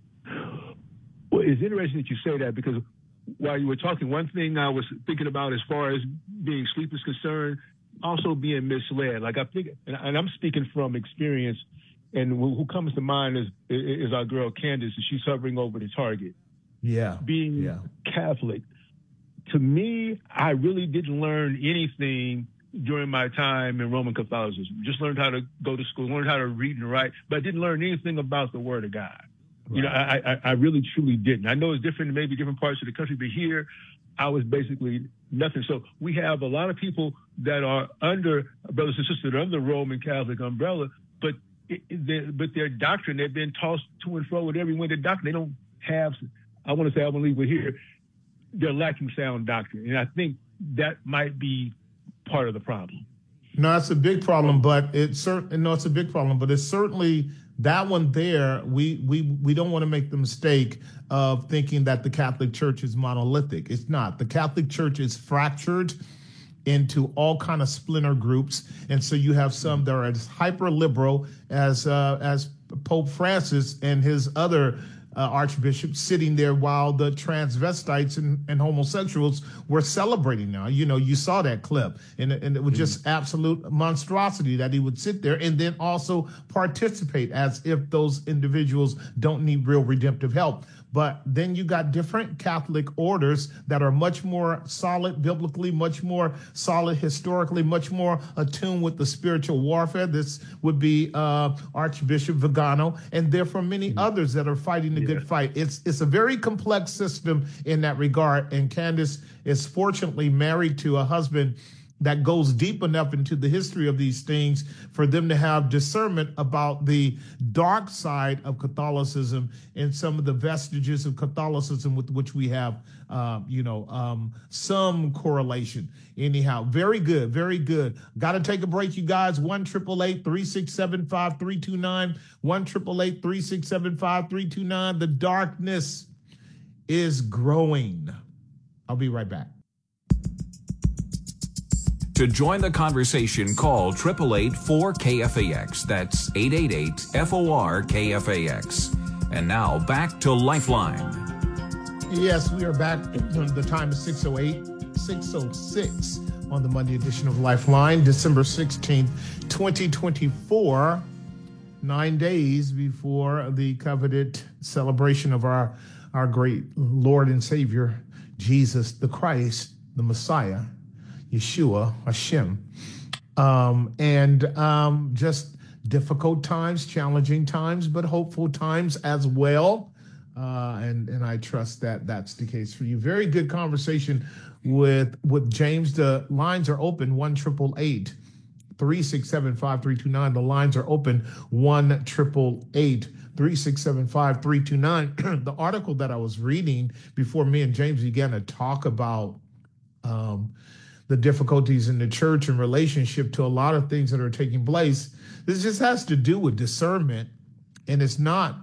Well, it's interesting that you say that, because while you were talking, one thing I was thinking about as far as being sleep is concerned, also being misled. Like I think, and I'm speaking from experience. And who comes to mind is our girl Candace, and she's hovering over the target. Yeah. Being Catholic. To me, I really didn't learn anything during my time in Roman Catholicism. Just learned how to go to school, learned how to read and write, but I didn't learn anything about the Word of God. Right. I really, truly didn't. I know it's different in maybe different parts of the country, but here I was basically nothing. So we have a lot of people that are under, brothers and sisters, under the Roman Catholic umbrella, but their doctrine, they've been tossed to and fro with every wind of doctrine. They don't have, I want to say, I believe we're here, they're lacking sound doctrine. And I think that might be part of the problem. No, that's a big problem, but it's a big problem, but it's certainly that one there. We don't want to make the mistake of thinking that the Catholic Church is monolithic. It's not. The Catholic Church is fractured into all kind of splinter groups, and so you have some that are as hyper liberal as Pope Francis and his other archbishop sitting there while the transvestites and homosexuals were celebrating. Now, you saw that clip, and it was just absolute monstrosity that he would sit there and then also participate as if those individuals don't need real redemptive help. But then you got different Catholic orders that are much more solid biblically, much more solid historically, much more attuned with the spiritual warfare. This would be Archbishop Vigano, and therefore many others that are fighting the good fight. It's a very complex system in that regard. And Candace is fortunately married to a husband that goes deep enough into the history of these things for them to have discernment about the dark side of Catholicism and some of the vestiges of Catholicism with which we have, some correlation. Anyhow, very good, very good. Got to take a break, you guys. 1-888-367-5329. 1-888-367-5329. The darkness is growing. I'll be right back. To join the conversation, call 888-4KFAX. That's 888-FOR-KFAX. And now back to Lifeline. Yes, we are back. The time is 6:06 on the Monday edition of Lifeline, December 16th, 2024. 9 days before the coveted celebration of our great Lord and Savior, Jesus the Christ, the Messiah, Yeshua, Hashem, just difficult times, challenging times, but hopeful times as well. And I trust that that's the case for you. Very good conversation with James. The lines are open, 1-888-367-5329. The lines are open, 1-888-367-5329. The article that I was reading before me and James began to talk about the difficulties in the church in relationship to a lot of things that are taking place. This just has to do with discernment, and it's not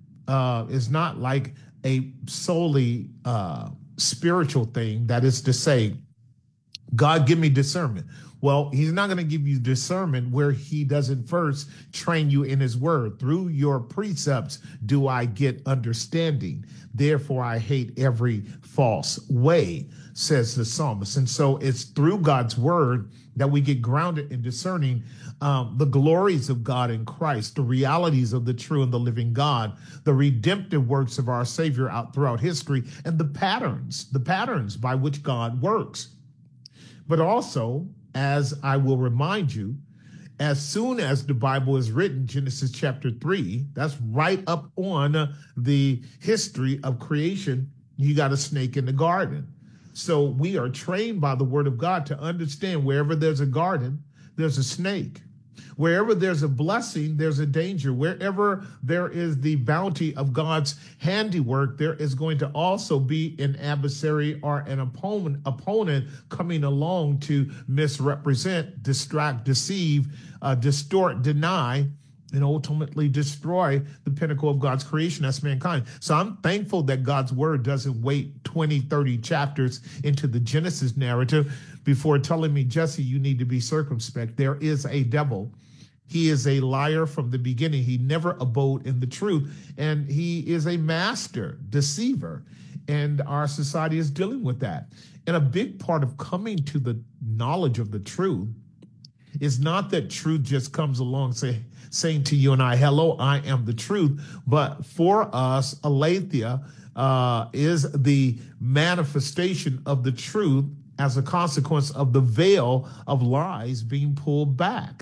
like a solely spiritual thing. That is to say, God, give me discernment. Well, he's not going to give you discernment where he doesn't first train you in his word. Through your precepts do I get understanding. Therefore, I hate every false way, says the psalmist. And so it's through God's word that we get grounded in discerning the glories of God in Christ, the realities of the true and the living God, the redemptive works of our Savior out throughout history, and the patterns by which God works. But also, as I will remind you, as soon as the Bible is written, Genesis chapter 3, that's right up on the history of creation, you got a snake in the garden. So we are trained by the word of God to understand wherever there's a garden, there's a snake. Wherever there's a blessing, there's a danger. Wherever there is the bounty of God's handiwork, there is going to also be an adversary or an opponent coming along to misrepresent, distract, deceive, distort, deny, and ultimately destroy the pinnacle of God's creation, that's mankind. So I'm thankful that God's word doesn't wait 20, 30 chapters into the Genesis narrative before telling me, Jesse, you need to be circumspect. There is a devil. He is a liar from the beginning. He never abode in the truth, and he is a master deceiver. And our society is dealing with that. And a big part of coming to the knowledge of the truth is not that truth just comes along saying to you and I, hello, I am the truth. But for us, aletheia is the manifestation of the truth as a consequence of the veil of lies being pulled back.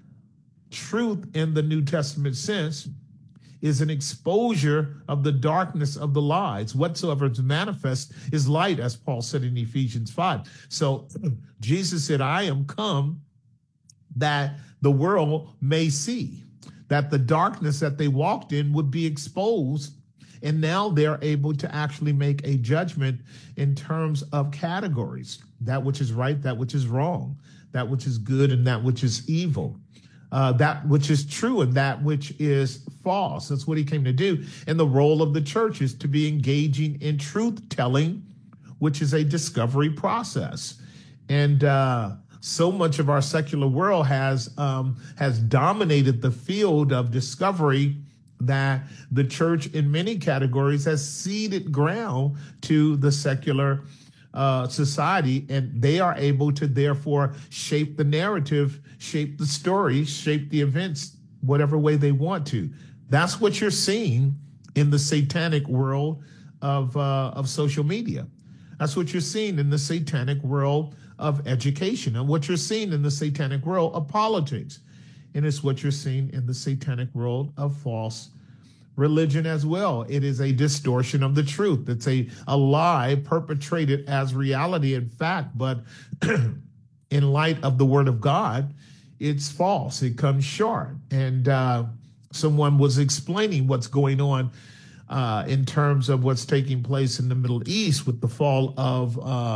Truth in the New Testament sense is an exposure of the darkness of the lies. Whatsoever is manifest is light, as Paul said in Ephesians 5. So Jesus said, I am come that the world may see, that the darkness that they walked in would be exposed. And now they're able to actually make a judgment in terms of categories, that which is right, that which is wrong, that which is good and that which is evil, that which is true and that which is false. That's what he came to do. And the role of the church is to be engaging in truth telling, which is a discovery process. And so much of our secular world has dominated the field of discovery that the church in many categories has ceded ground to the secular society, and they are able to therefore shape the narrative, shape the story, shape the events, whatever way they want to. That's what you're seeing in the satanic world of social media. That's what you're seeing in the satanic world of education, and what you're seeing in the satanic world of politics. And it's what you're seeing in the satanic world of false religion as well. It is a distortion of the truth. It's a lie perpetrated as reality and fact, but in light of the word of God, it's false. It comes short. And someone was explaining what's going on in terms of what's taking place in the Middle East with the fall of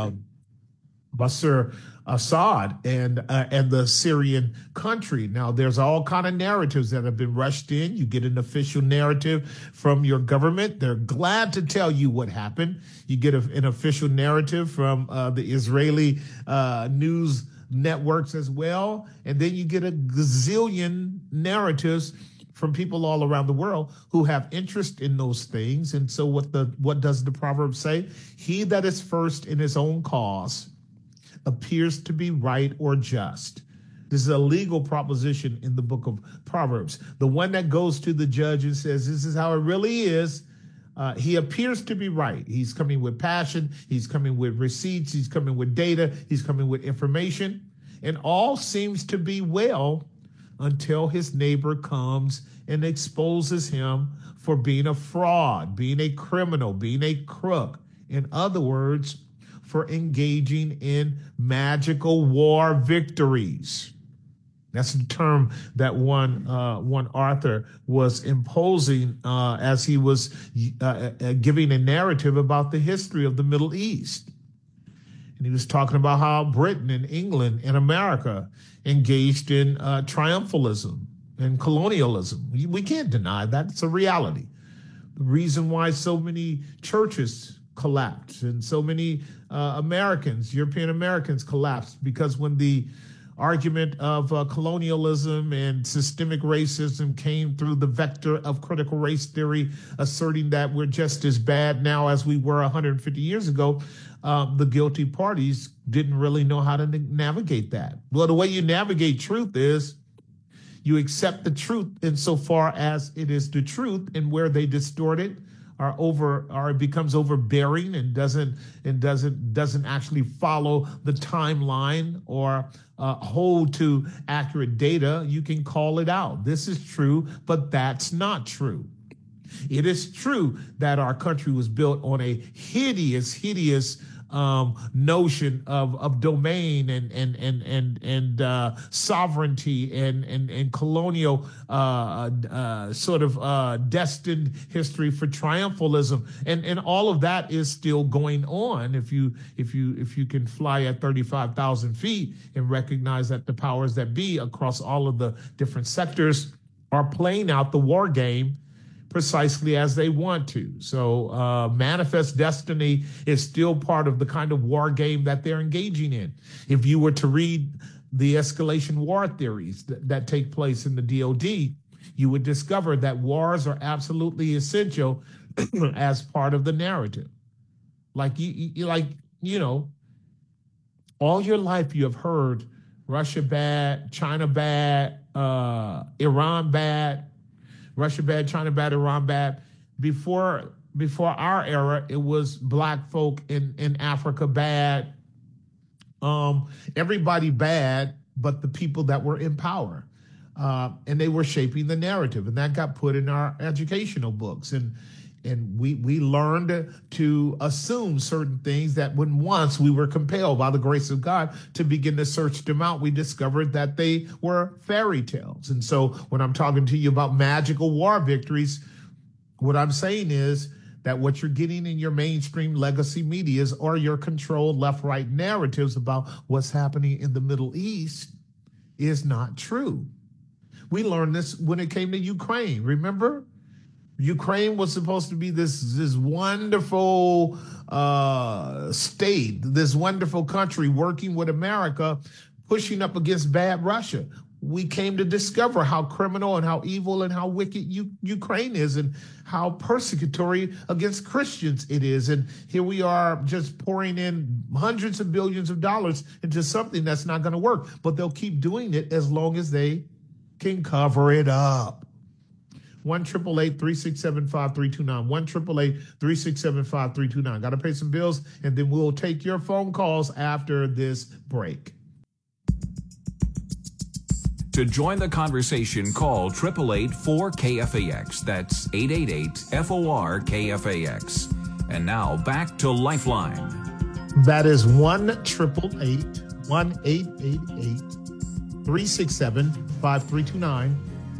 Bashar Assad and the Syrian country. Now, there's all kind of narratives that have been rushed in. You get an official narrative from your government. They're glad to tell you what happened. You get an official narrative from the Israeli news networks as well. And then you get a gazillion narratives from people all around the world who have interest in those things. And so what does the proverb say? He that is first in his own cause appears to be right or just. This is a legal proposition in the book of Proverbs. The one that goes to the judge and says, this is how it really is, he appears to be right. He's coming with passion. He's coming with receipts. He's coming with data. He's coming with information. And all seems to be well until his neighbor comes and exposes him for being a fraud, being a criminal, being a crook. In other words, for engaging in magical war victories. That's the term that one author was imposing as he was giving a narrative about the history of the Middle East. And he was talking about how Britain and England and America engaged in triumphalism and colonialism. We can't deny that. It's a reality. The reason why so many churches collapsed and so many European Americans collapsed, because when the argument of colonialism and systemic racism came through the vector of critical race theory, asserting that we're just as bad now as we were 150 years ago, the guilty parties didn't really know how to navigate that. Well, the way you navigate truth is you accept the truth insofar as it is the truth, and where they distort it or it becomes overbearing and doesn't actually follow the timeline or hold to accurate data, you can call it out. This is true, but that's not true. It is true that our country was built on a hideous notion of domain and sovereignty and colonial sort of destined history for triumphalism, and all of that is still going on. If you can fly at 35,000 feet and recognize that the powers that be across all of the different sectors are playing out the war game precisely as they want to. So manifest destiny is still part of the kind of war game that they're engaging in. If you were to read the escalation war theories that take place in the DoD, you would discover that wars are absolutely essential as part of the narrative. All your life you have heard Russia bad, China bad, Iran bad, Russia bad, China bad, Iran bad. Before our era, it was black folk in Africa bad. Everybody bad, but the people that were in power. And they were shaping the narrative. And that got put in our educational books. And we learned to assume certain things that when once we were compelled by the grace of God to begin to search them out, we discovered that they were fairy tales. And so when I'm talking to you about magical war victories, what I'm saying is that what you're getting in your mainstream legacy medias or your controlled left-right narratives about what's happening in the Middle East is not true. We learned this when it came to Ukraine. Remember? Ukraine was supposed to be this wonderful state, this wonderful country working with America, pushing up against bad Russia. We came to discover how criminal and how evil and how wicked Ukraine is, and how persecutory against Christians it is. And here we are just pouring in hundreds of billions of dollars into something that's not going to work. But they'll keep doing it as long as they can cover it up. 1-888-367-5329. 1-888-367-5329. Got to pay some bills, and then we'll take your phone calls after this break. To join the conversation, call 888-4KFAX. That's 888-FOR-KFAX. And now back to Lifeline. That is 1-888 1-888-367-5329.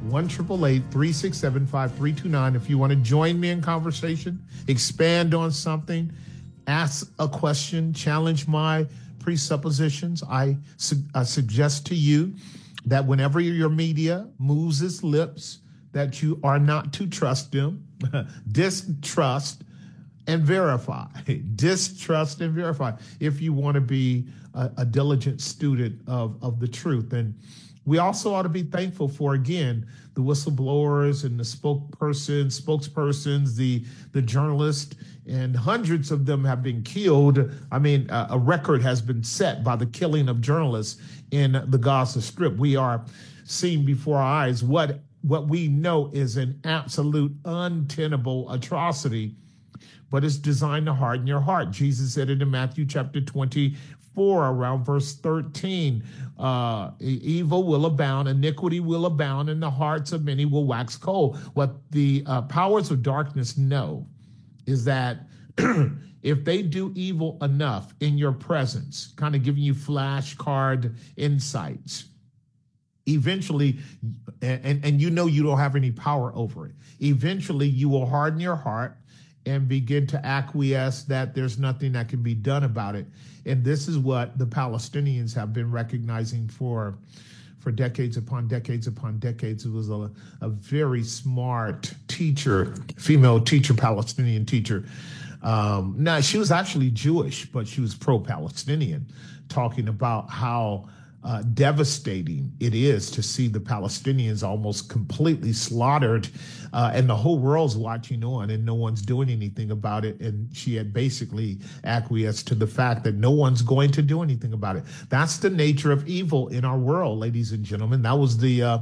1-888-367-5329. If you want to join me in conversation, expand on something, ask a question, challenge my presuppositions, I suggest to you that whenever your media moves its lips, that you are not to trust them. Distrust and verify. Distrust and verify if you want to be a diligent student of the truth. And we also ought to be thankful for, again, the whistleblowers and the spokespersons, the journalists, and hundreds of them have been killed. I mean, a record has been set by the killing of journalists in the Gaza Strip. We are seeing before our eyes what we know is an absolute untenable atrocity, but it's designed to harden your heart. Jesus said it in Matthew chapter 24, around verse 13. Evil will abound, iniquity will abound, and the hearts of many will wax cold. What the powers of darkness know is that if they do evil enough in your presence, kind of giving you flashcard insights, eventually, and you know you don't have any power over it, eventually you will harden your heart and begin to acquiesce that there's nothing that can be done about it. And this is what the Palestinians have been recognizing for decades upon decades upon decades. It was a very smart teacher, female teacher, Palestinian teacher. Now, she was actually Jewish, but she was pro-Palestinian, talking about how devastating it is to see the Palestinians almost completely slaughtered, and the whole world's watching on and no one's doing anything about it. And she had basically acquiesced to the fact that no one's going to do anything about it. That's the nature of evil in our world, ladies and gentlemen. That was the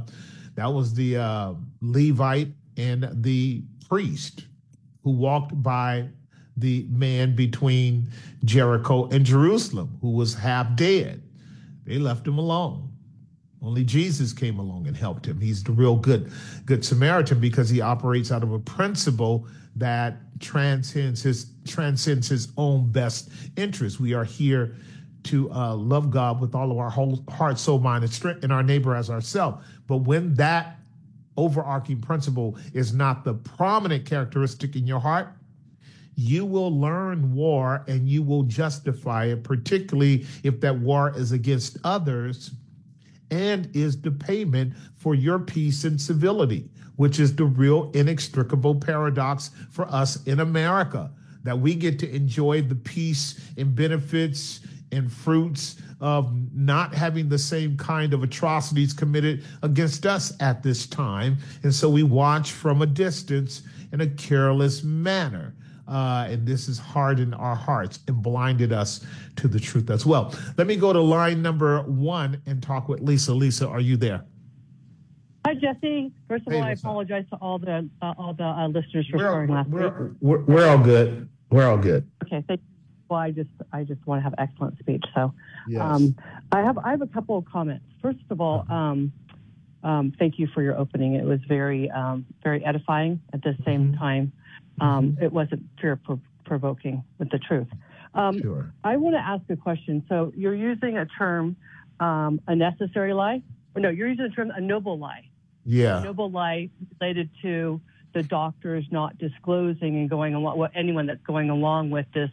Levite and the priest who walked by the man between Jericho and Jerusalem, who was half dead. They left him alone. Only Jesus came along and helped him. He's the real good Samaritan, because he operates out of a principle that transcends his own best interest. We are here to love God with all of our whole heart, soul, mind, and strength, and our neighbor as ourselves. But when that overarching principle is not the prominent characteristic in your heart, you will learn war and you will justify it, particularly if that war is against others and is the payment for your peace and civility, which is the real inextricable paradox for us in America, that we get to enjoy the peace and benefits and fruits of not having the same kind of atrocities committed against us at this time. And so we watch from a distance in a careless manner. And this has hardened our hearts and blinded us to the truth as well. Let me go to line number 1 and talk with Lisa. Lisa, are you there? Hi, Jesse. First of all, I apologize to all the listeners for starting last week. We're all good. We're all good. Okay, thank you. Well, I just want to have excellent speech. So, yes. I have a couple of comments. First of all, thank you for your opening. It was very edifying. At the same time, it wasn't fear-provoking with the truth. Sure. I want to ask a question. So you're using a term, a necessary lie? Or no, you're using the term a noble lie. Yeah. A noble lie related to the doctors not disclosing and going along, what anyone that's going along with this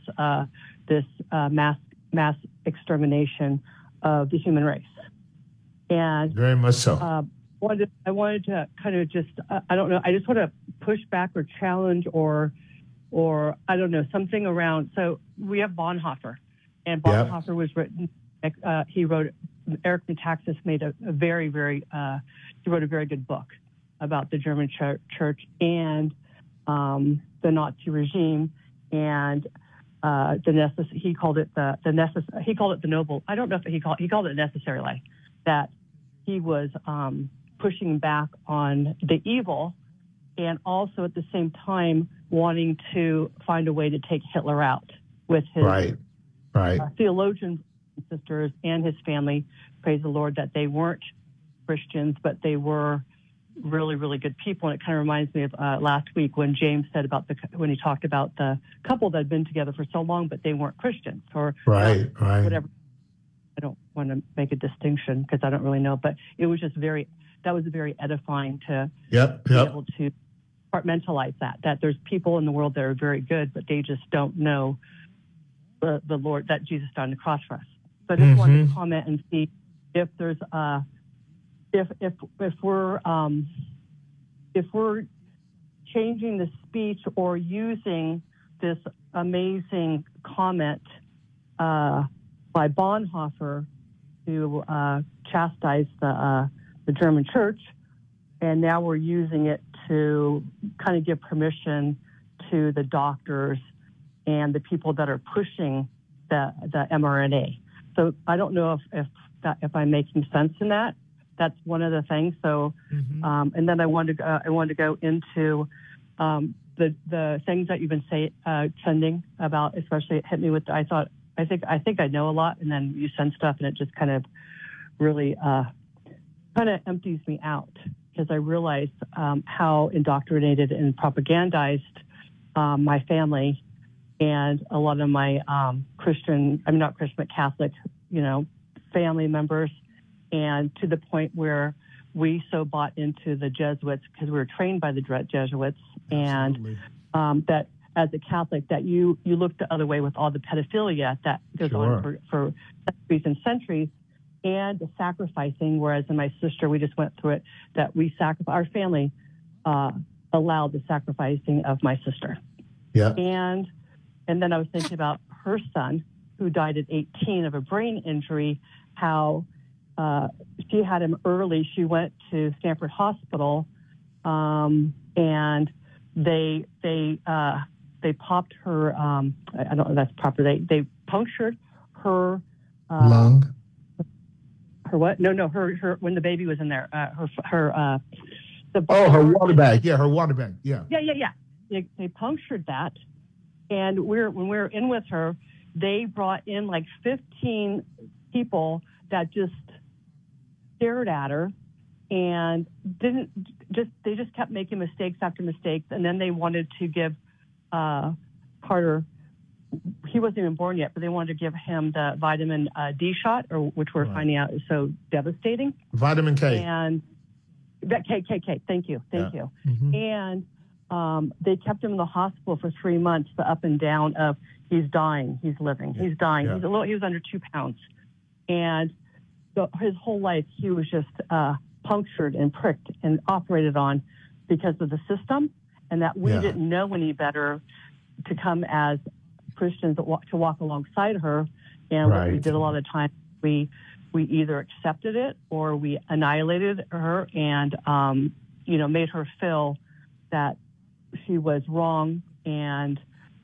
mass extermination of the human race. And very much so. I wanted to kind of just, I don't know, I just want to push back or challenge or I don't know, something around. So we have Bonhoeffer, and Bonhoeffer was written, he wrote, Eric Metaxas made a very, he wrote a very good book about the German church and the Nazi regime and he called it the noble. I don't know if he called it necessary lie, that he was pushing back on the evil and also at the same time wanting to find a way to take Hitler out with his theologians and sisters and his family. Praise the Lord that they weren't Christians, but they were really, really good people. And it kind of reminds me of last week when James said when he talked about the couple that had been together for so long, but they weren't Christians or whatever don't want to make a distinction because I don't really know, but it was just that was very edifying to be able to compartmentalize that there's people in the world that are very good, but they just don't know the Lord, that Jesus died on the cross for us. So I just wanted to comment and see if there's if we're changing the speech or using this amazing comment by Bonhoeffer to chastise the German church, and now we're using it to kind of give permission to the doctors and the people that are pushing the mRNA. So I don't know if I'm making sense in that. That's one of the things. So, and then I wanted to go into the things that you've been sending about. Especially, it hit me with. I think I know a lot, and then you send stuff, and it just kind of really kind of empties me out because I realized how indoctrinated and propagandized my family and a lot of my not Christian, but Catholic, family members, and to the point where we so bought into the Jesuits because we were trained by the Jesuits. Absolutely. And that as a Catholic, that you look the other way with all the pedophilia that goes on for centuries and centuries, and the sacrificing, whereas in my sister, we just went through it, that our family allowed the sacrificing of my sister. Yeah. And then I was thinking about her son, who died at 18 of a brain injury, how she had him early. She went to Stanford Hospital, and they popped her, I don't know if that's proper, they punctured her lung. Her what? No, her when the baby was in there, her water bag. Yeah, her water bag. Yeah. Yeah. They punctured that. And when we were in with her, they brought in like 15 people that just stared at her and they just kept making mistakes after mistakes. And then they wanted to give Carter, he wasn't even born yet, but they wanted to give him the vitamin D shot, which we're finding out is so devastating. Vitamin K. And that K. Thank you. Mm-hmm. And they kept him in the hospital for 3 months, the up and down of he's dying, he's living, he's dying. Yeah. He was under 2 pounds. And so his whole life, he was just punctured and pricked and operated on because of the system, and that we didn't know any better to come as Christians to walk alongside her. And what we did a lot of the time, we either accepted it or we annihilated her and, made her feel that she was wrong. And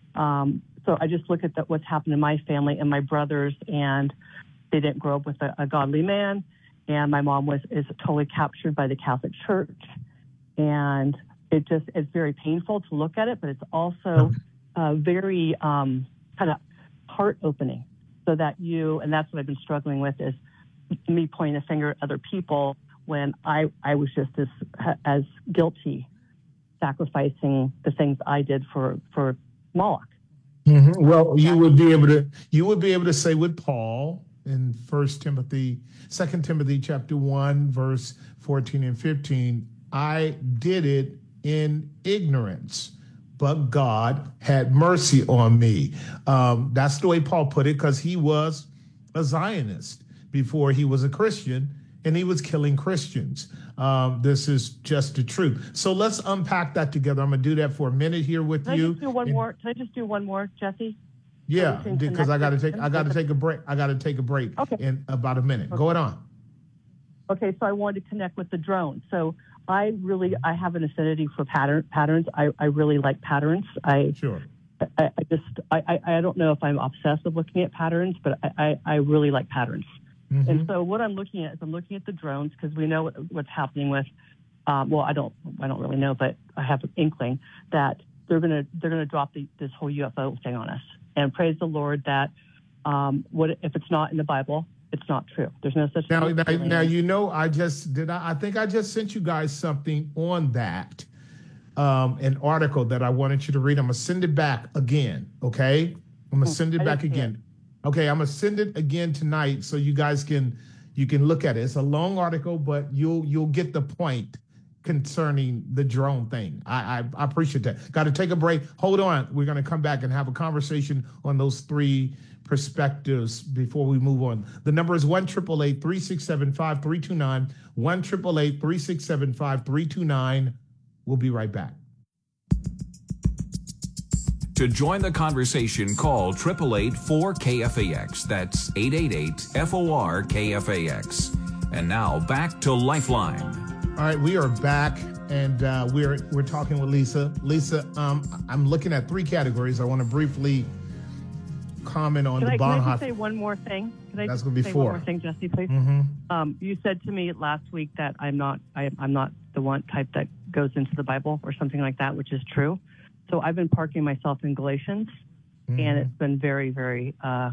so I just look at what's happened in my family and my brothers, and they didn't grow up with a godly man. And my mom is totally captured by the Catholic Church. And it's very painful to look at it, but it's also very kind of heart-opening, so that and that's what I've been struggling with, is me pointing a finger at other people when I was just as guilty, sacrificing the things I did for Moloch. Mm-hmm. Well, you would be able to say with Paul in 2 Timothy chapter 1, verse 14 and 15, I did it in ignorance, but God had mercy on me. That's the way Paul put it, because he was a Zionist before he was a Christian, and he was killing Christians. This is just the truth. So let's unpack that together. I'm going to do that for a minute here with you. Can I just do one more, Jesse? Yeah, because I got to take a break. I got to take a break in about a minute. Okay. Go on. Okay, so I wanted to connect with the drone. So I have an affinity for patterns. I really like patterns. I don't know if I'm obsessed with looking at patterns, but I really like patterns. Mm-hmm. And so what I'm looking at is the drones, because we know what's happening with. I don't really know, but I have an inkling that they're gonna drop this whole UFO thing on us. And praise the Lord that if it's not in the Bible, it's not true. There's no such thing. Now I think I just sent you guys something on that, an article that I wanted you to read. I'm gonna send it back again. Okay, I'm gonna send it back again. Okay, I'm gonna send it again tonight so you guys can look at it. It's a long article, but you'll get the point concerning the drone thing. I appreciate that. Got to take a break. Hold on. We're gonna come back and have a conversation on those three perspectives before we move on. The number is 1-888-367-5329. 1-888-367-5329. We'll be right back. To join the conversation, call 888-4KFAX. That's 888-FOR-KFAX. And now back to Lifeline. All right, we are back, and we're talking with Lisa. Lisa, I'm looking at three categories. I want to briefly comment on the Bonhoeffer. Can I just say one more thing? That's going to be say 4. One more thing, Jesse, please. Mm-hmm. You said to me last week that I'm not the one type that goes into the Bible or something like that, which is true. So I've been parking myself in Galatians, and it's been very, very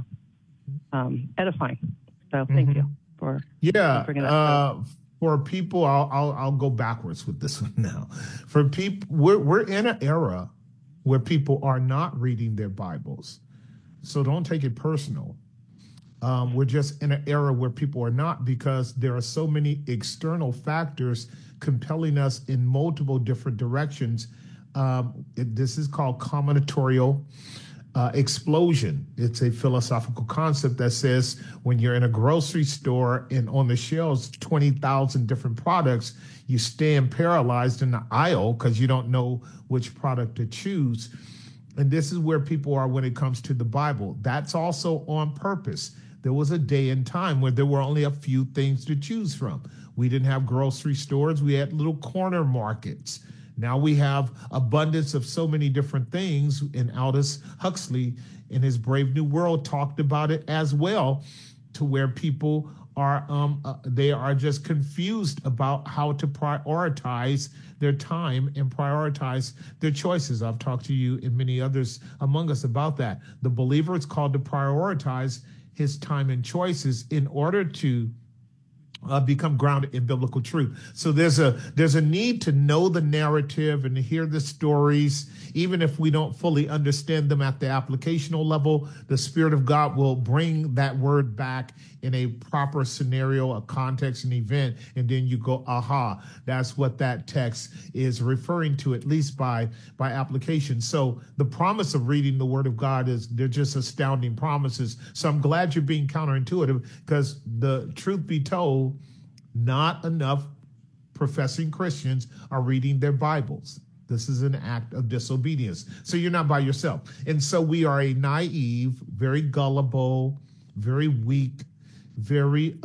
edifying. So thank you for bringing that up. For people, I'll go backwards with this one now. For people, we're in an era where people are not reading their Bibles, so don't take it personal. We're just in an era where people are not, because there are so many external factors compelling us in multiple different directions. This is called combinatorial explosion. It's a philosophical concept that says when you're in a grocery store and on the shelves 20,000 different products, you stand paralyzed in the aisle because you don't know which product to choose. And this is where people are when it comes to the Bible. That's also on purpose. There was a day and time where there were only a few things to choose from. We didn't have grocery stores. We had little corner markets. Now we have abundance of so many different things, and Aldous Huxley in his Brave New World talked about it as well, to where people are they are just confused about how to prioritize their time and prioritize their choices. I've talked to you and many others among us about that. The believer is called to prioritize his time and choices in order to become grounded in biblical truth. So there's a need to know the narrative and to hear the stories, even if we don't fully understand them at the applicational level. The Spirit of God will bring that word back in a proper scenario, a context, an event, and then you go, aha, that's what that text is referring to, at least by application. So the promise of reading the Word of God they're just astounding promises. So I'm glad you're being counterintuitive, because the truth be told, not enough professing Christians are reading their Bibles. This is an act of disobedience. So you're not by yourself. And so we are a naive, very gullible, very weak, very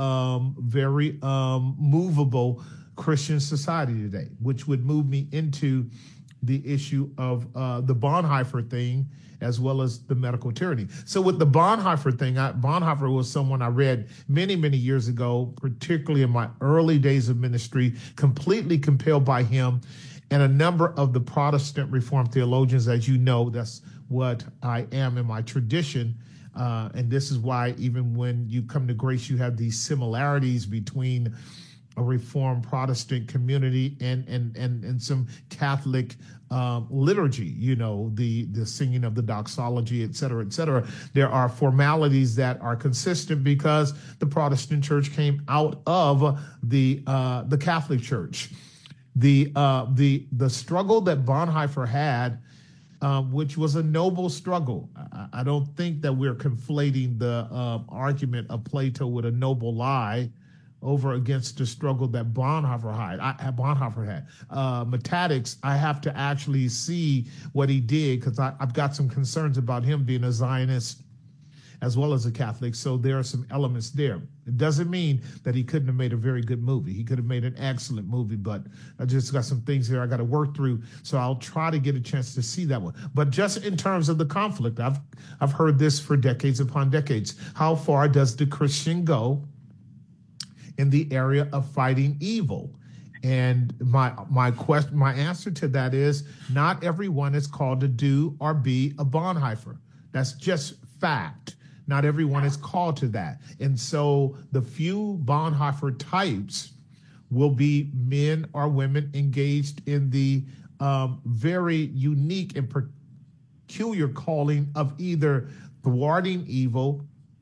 movable Christian society today, which would move me into the issue of the Bonhoeffer thing, as well as the medical tyranny. So with the Bonhoeffer thing, Bonhoeffer was someone I read many, many years ago, particularly in my early days of ministry, completely compelled by him and a number of the Protestant Reformed theologians. As you know, that's what I am in my tradition. And this is why even when you come to Grace, you have these similarities between a Reformed Protestant community and some Catholic liturgy, the singing of the doxology, et cetera, et cetera. There are formalities that are consistent because the Protestant church came out of the Catholic Church. The struggle that Bonhoeffer had, which was a noble struggle. I don't think that we're conflating the argument of Plato with a noble lie over against the struggle that Bonhoeffer had. Matatics, I have to actually see what he did, because I've got some concerns about him being a Zionist as well as a Catholic. So there are some elements there. It doesn't mean that he couldn't have made a very good movie. He could have made an excellent movie, but I just got some things here I got to work through. So I'll try to get a chance to see that one. But just in terms of the conflict, I've heard this for decades upon decades. How far does the Christian go in the area of fighting evil? And my answer to that is, not everyone is called to do or be a Bonhoeffer. That's just fact. Not everyone is called to that. And so the few Bonhoeffer types will be men or women engaged in the very unique and peculiar calling of either thwarting evil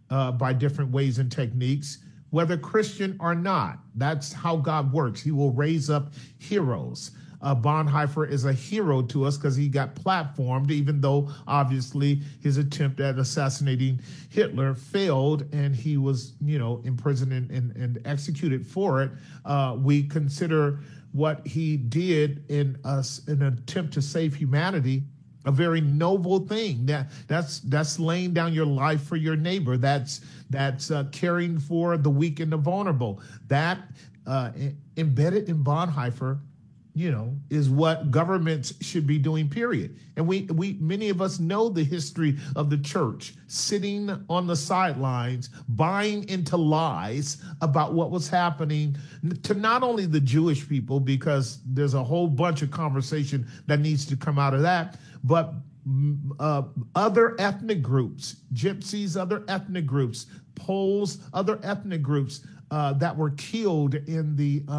by different ways and techniques, whether Christian or not. That's how God works. He will raise up heroes. Bonhoeffer is a hero to us because he got platformed, even though obviously his attempt at assassinating Hitler failed and he was, imprisoned and executed for it. We consider what he did in an attempt to save humanity a very noble thing. That's laying down your life for your neighbor. That's caring for the weak and the vulnerable. That embedded in Bonhoeffer, is what governments should be doing, period. And we many of us know the history of the church sitting on the sidelines, buying into lies about what was happening to not only the Jewish people, because there's a whole bunch of conversation that needs to come out of that, but other ethnic groups, Gypsies, other ethnic groups, Poles, other ethnic groups that were killed in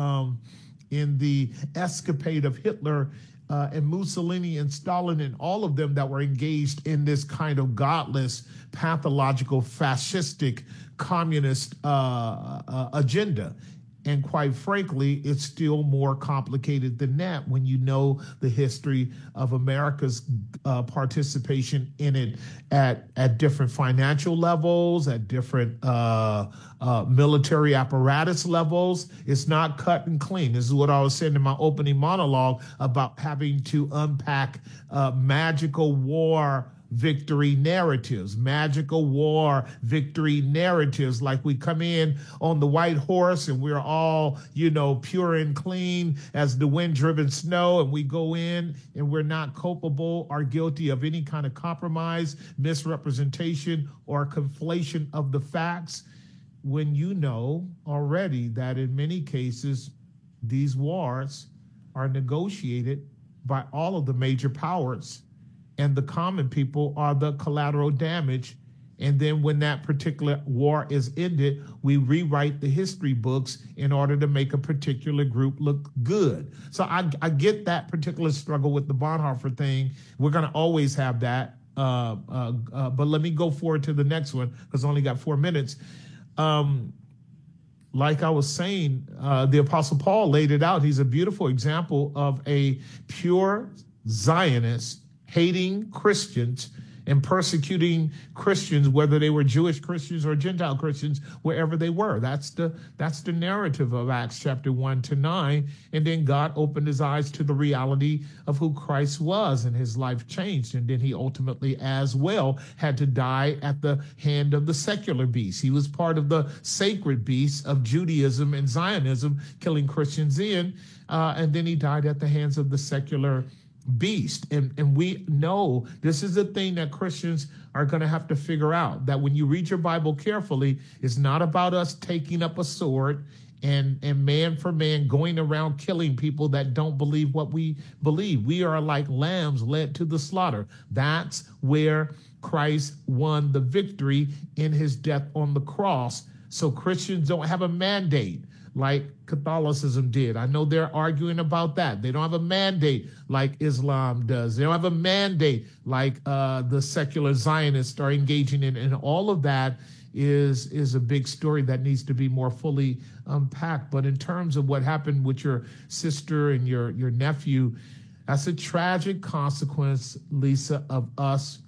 the escapade of Hitler and Mussolini and Stalin and all of them that were engaged in this kind of godless, pathological, fascistic, communist agenda. And quite frankly, it's still more complicated than that when you know the history of America's participation in it at different financial levels, at different military apparatus levels. It's not cut and clean. This is what I was saying in my opening monologue about having to unpack magical war victory narratives, magical war victory narratives, like we come in on the white horse and we're all, pure and clean as the wind-driven snow, and we go in and we're not culpable or guilty of any kind of compromise, misrepresentation, or conflation of the facts, when you know already that in many cases these wars are negotiated by all of the major powers, and the common people are the collateral damage. And then when that particular war is ended, we rewrite the history books in order to make a particular group look good. So I get that particular struggle with the Bonhoeffer thing. We're going to always have that. But let me go forward to the next one because I only got 4 minutes. Like I was saying, the Apostle Paul laid it out. He's a beautiful example of a pure Zionist hating Christians and persecuting Christians, whether they were Jewish Christians or Gentile Christians, wherever they were. That's the narrative of Acts chapter 1-9. And then God opened his eyes to the reality of who Christ was, and his life changed. And then he ultimately as well had to die at the hand of the secular beast. He was part of the sacred beast of Judaism and Zionism, killing Christians and then he died at the hands of the secular beast. And we know this is the thing that Christians are going to have to figure out, that when you read your Bible carefully, it's not about us taking up a sword and man for man going around killing people that don't believe what we believe. We are like lambs led to the slaughter. That's where Christ won the victory in his death on the cross. So Christians don't have a mandate like Catholicism did. I know they're arguing about that. They don't have a mandate like Islam does. They don't have a mandate like the secular Zionists are engaging in. And all of that is a big story that needs to be more fully unpacked. But in terms of what happened with your sister and your nephew, that's a tragic consequence, Lisa, of us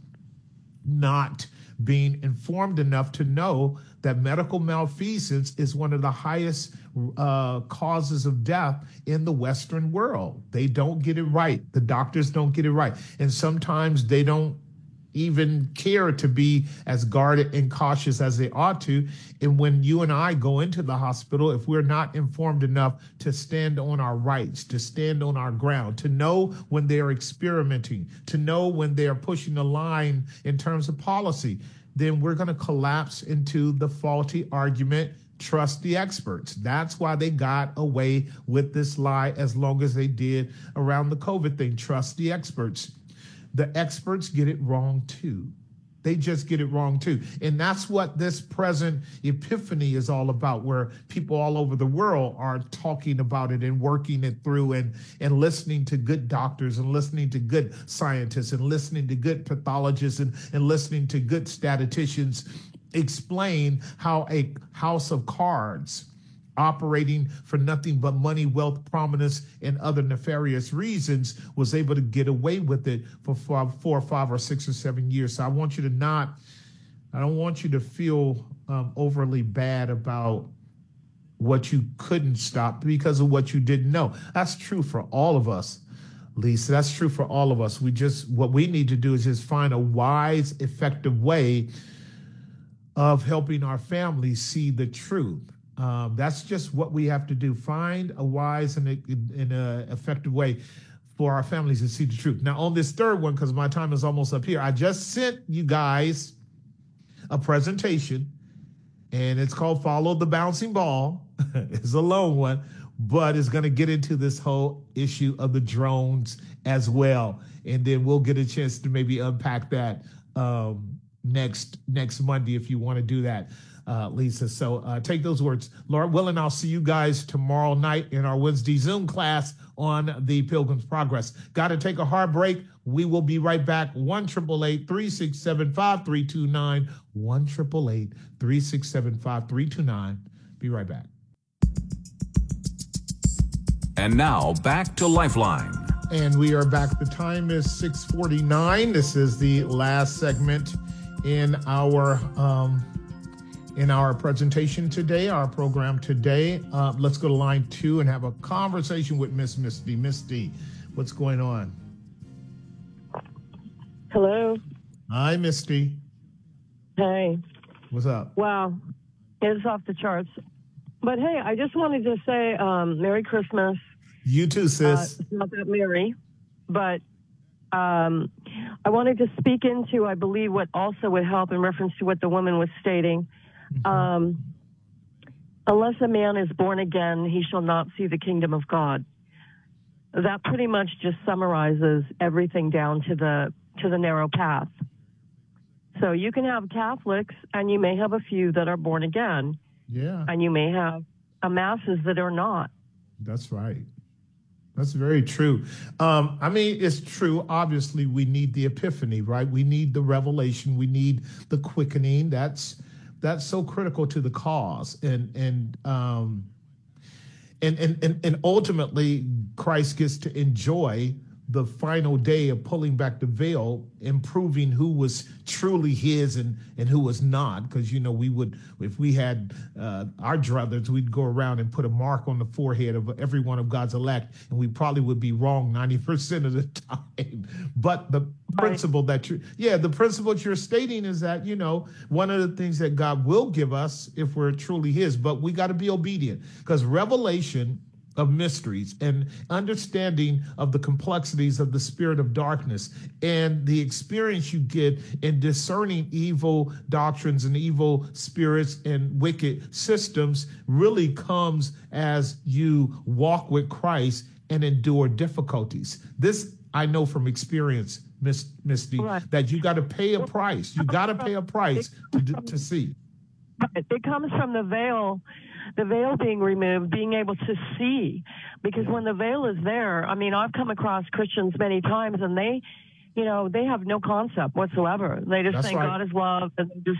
not being informed enough to know that medical malfeasance is one of the highest causes of death in the Western world. They don't get it right. The doctors don't get it right. And sometimes they don't even care to be as guarded and cautious as they ought to. And when you and I go into the hospital, if we're not informed enough to stand on our rights, to stand on our ground, to know when they're experimenting, to know when they're pushing the line in terms of policy, then we're going to collapse into the faulty argument, trust the experts. That's why they got away with this lie as long as they did around the COVID thing. Trust the experts. The experts get it wrong too. They just get it wrong too. And that's what this present epiphany is all about, where people all over the world are talking about it and working it through and listening to good doctors and listening to good scientists and listening to good pathologists and listening to good statisticians explain how a house of cards operating for nothing but money, wealth, prominence, and other nefarious reasons was able to get away with it for 4 or 5 or 6 or 7 years. So I don't want you to feel overly bad about what you couldn't stop because of what you didn't know. That's true for all of us, Lisa. That's true for all of us. What we need to do is just find a wise, effective way of helping our families see the truth. That's just what we have to do. Find a wise and effective way for our families to see the truth. Now, on this third one, because my time is almost up here, I just sent you guys a presentation, and it's called Follow the Bouncing Ball. It's a long one, but it's going to get into this whole issue of the drones as well. And then we'll get a chance to maybe unpack that next Monday if you want to do that, Lisa. So take those words. Lord willing, I'll see you guys tomorrow night in our Wednesday Zoom class on the Pilgrim's Progress. Got to take a hard break. We will be right back. 1-888-367-5329. 1-888-367-5329. Be right back. And now back to Lifeline. And we are back. The time is 6:49. This is the last segment in our presentation today, our program today. Let's go to line 2 and have a conversation with Miss Misty. Misty, what's going on? Hello. Hi, Misty. Hey. What's up? Wow. It's off the charts. But hey, I just wanted to say Merry Christmas. You too, sis. It's not that merry, but I wanted to speak into, I believe, what also would help in reference to what the woman was stating. Mm-hmm. Unless a man is born again, he shall not see the kingdom of God. That pretty much just summarizes everything down to the narrow path. So you can have Catholics, and you may have a few that are born again. Yeah. And you may have masses that are not. That's right. That's very true. I mean, it's true. Obviously, we need the epiphany, right? We need the revelation. We need the quickening. That's so critical to the cause. And ultimately, Christ gets to enjoy the final day of pulling back the veil and proving who was truly his and who was not. Because, we would, if we had our druthers, we'd go around and put a mark on the forehead of every one of God's elect, and we probably would be wrong 90% of the time. But the principle that the principle that you're stating is that, one of the things that God will give us if we're truly his, but we got to be obedient, because revelation of mysteries and understanding of the complexities of the spirit of darkness and the experience you get in discerning evil doctrines and evil spirits and wicked systems really comes as you walk with Christ and endure difficulties. This I know from experience, Misty, right, that you got to pay a price. You got to pay a price to see. It comes from the veil being removed, being able to see, because when the veil is there, I mean, I've come across Christians many times, and they have no concept whatsoever. They just think God is love, and just,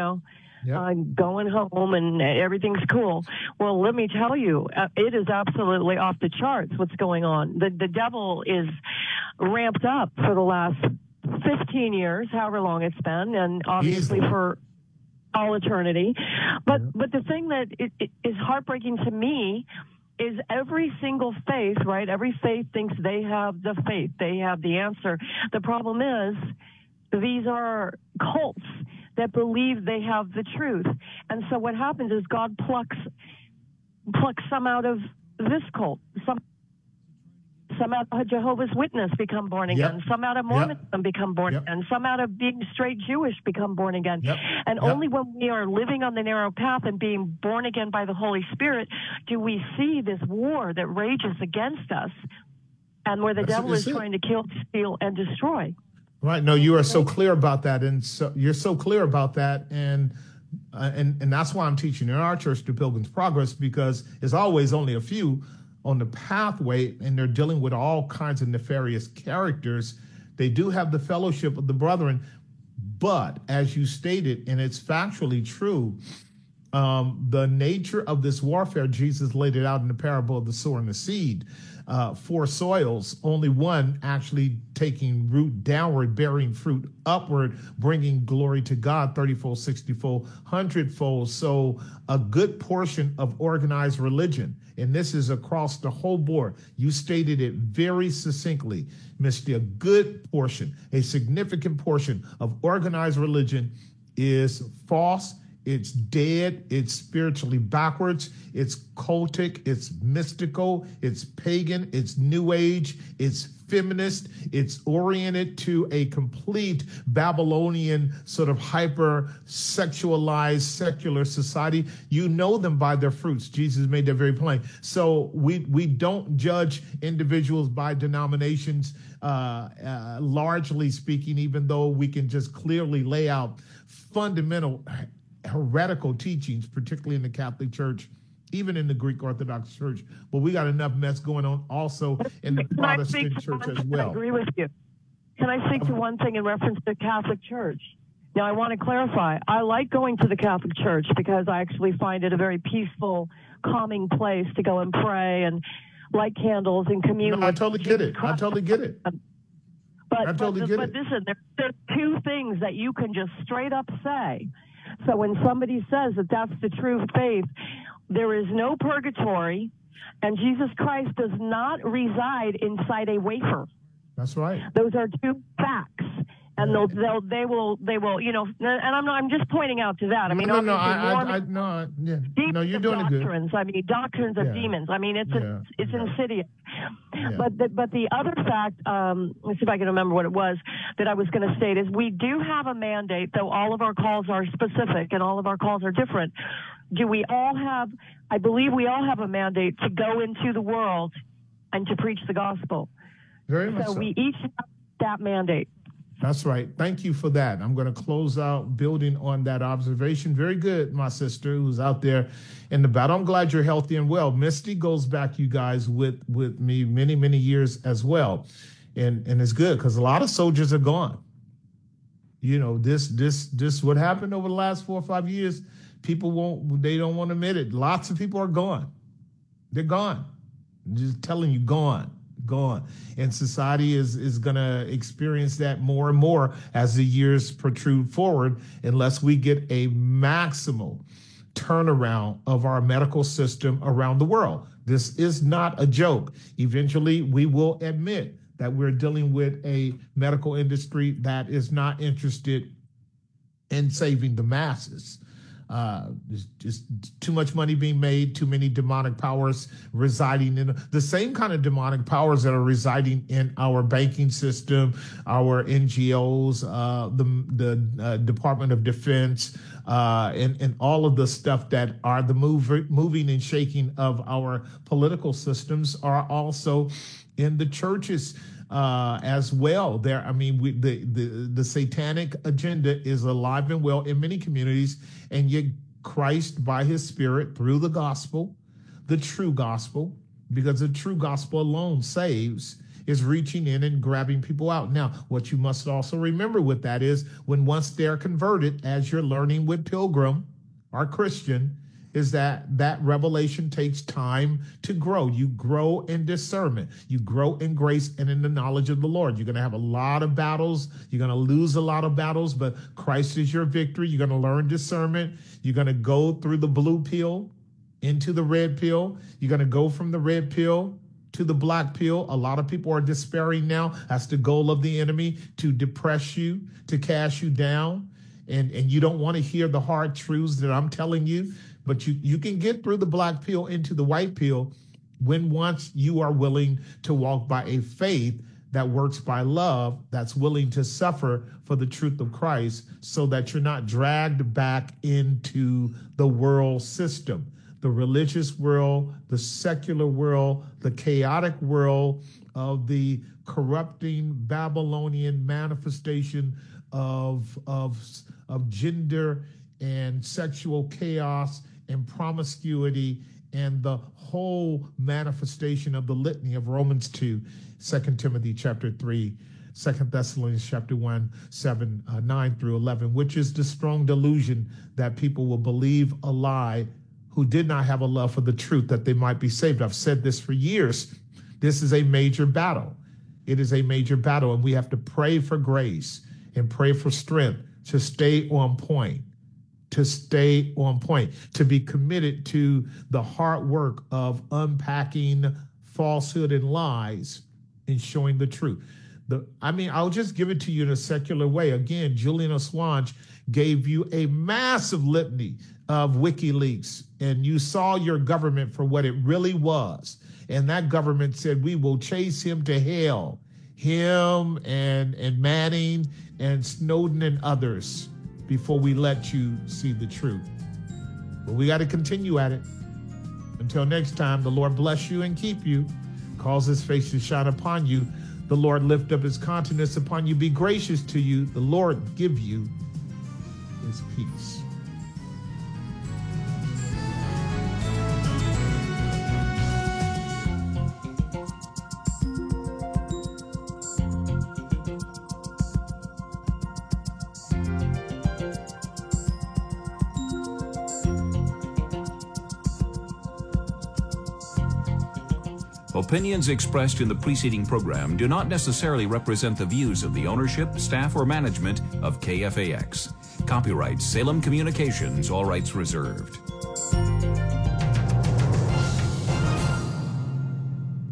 going home and everything's cool. Well, let me tell you, it is absolutely off the charts what's going on. The devil is ramped up for the last 15 years, however long it's been, and obviously for all eternity. But the thing that is heartbreaking to me is every single faith, right? Every faith thinks they have the faith. They have the answer. The problem is these are cults that believe they have the truth. And so what happens is God plucks some out of this cult, some out of Jehovah's Witness become born again. Yep. Some out of Mormonism become born again. Some out of being straight Jewish become born again. Yep. And only when we are living on the narrow path and being born again by the Holy Spirit do we see this war that rages against us, and where the devil is trying to kill, steal, and destroy. Right. No, you are so clear about that, and so you're so clear about that, and that's why I'm teaching in our church, the Pilgrim's Progress, because there's always only a few on the pathway, and they're dealing with all kinds of nefarious characters. They do have the fellowship of the brethren, But as you stated, and it's factually true, the nature of this warfare, Jesus laid it out in the parable of the sower and the seed. 4 soils, only one actually taking root downward, bearing fruit upward, bringing glory to God 30-fold, 60-fold, 100-fold. So a good portion of organized religion, and this is across the whole board. You stated it very succinctly, Misty. A good portion, a significant portion of organized religion is false. It's dead, it's spiritually backwards, it's cultic, it's mystical, it's pagan, it's new age, it's feminist, it's oriented to a complete Babylonian sort of hyper-sexualized secular society. You know them by their fruits. Jesus made that very plain. So we don't judge individuals by denominations, largely speaking, even though we can just clearly lay out fundamental heretical teachings, particularly in the Catholic Church, even in the Greek Orthodox Church. But we got enough mess going on also in the Protestant Church as well. I agree with you. Can I speak to one thing in reference to Catholic Church? Now, I want to clarify. I like going to the Catholic Church because I actually find it a very peaceful, calming place to go and pray and light candles and commune. No, I totally get it. I totally get it. But listen, there's 2 things that you can just straight up say. So when somebody says that that's the true faith, there is no purgatory, and Jesus Christ does not reside inside a wafer. That's right. Those are 2 facts. And they will, you know, and I'm just pointing out to that. I mean, you're doing doctrines. Good. I mean, doctrines of demons. I mean, it's insidious. Yeah. But the other fact, let's see if I can remember what it was that I was going to state is we do have a mandate, though all of our calls are specific and all of our calls are different. I believe we all have a mandate to go into the world and to preach the gospel. Very much so. We each have that mandate. That's right. Thank you for that. I'm going to close out building on that observation. Very good, my sister, who's out there in the battle. I'm glad you're healthy and well. Misty goes back, you guys, with me many, many years as well. And it's good because a lot of soldiers are gone. You know, this what happened over the last 4 or 5 years, they don't want to admit it. Lots of people are gone. They're gone. I'm just telling you, gone. And society is going to experience that more and more as the years protrude forward, unless we get a maximal turnaround of our medical system around the world. This is not a joke. Eventually, we will admit that we're dealing with a medical industry that is not interested in saving the masses. There's just too much money being made, too many demonic powers residing in the same kind of demonic powers that are residing in our banking system, our NGOs, the Department of Defense, and all of the stuff that are the moving and shaking of our political systems are also in the churches. As well, the satanic agenda is alive and well in many communities, and yet Christ, by His Spirit, through the gospel, the true gospel, because the true gospel alone saves, is reaching in and grabbing people out. Now, what you must also remember with that is when once they're converted, as you're learning with Pilgrim, our Christian, is that revelation takes time to grow. You grow in discernment. You grow in grace and in the knowledge of the Lord. You're going to have a lot of battles. You're going to lose a lot of battles, but Christ is your victory. You're going to learn discernment. You're going to go through the blue pill into the red pill. You're going to go from the red pill to the black pill. A lot of people are despairing now. That's the goal of the enemy, to depress you, to cast you down. And you don't want to hear the hard truths that I'm telling you. But you can get through the black pill into the white pill when once you are willing to walk by a faith that works by love, that's willing to suffer for the truth of Christ, so that you're not dragged back into the world system, the religious world, the secular world, the chaotic world of the corrupting Babylonian manifestation of gender and sexual chaos and promiscuity, and the whole manifestation of the litany of Romans 2, 2 Timothy chapter 3, 2 Thessalonians chapter 1, 7, 9 through 11, which is the strong delusion that people will believe a lie who did not have a love for the truth that they might be saved. I've said this for years. This is a major battle. It is a major battle, and we have to pray for grace and pray for strength to stay on point, to be committed to the hard work of unpacking falsehood and lies and showing the truth. I'll just give it to you in a secular way. Again, Julian Assange gave you a massive litany of WikiLeaks, and you saw your government for what it really was. And that government said, we will chase him to hell, him and Manning and Snowden and others, before we let you see the truth. But we got to continue at it. Until next time, the Lord bless you and keep you, cause his face to shine upon you. The Lord lift up his countenance upon you, be gracious to you. The Lord give you his peace. Opinions expressed in the preceding program do not necessarily represent the views of the ownership, staff, or management of KFAX. Copyright Salem Communications, all rights reserved.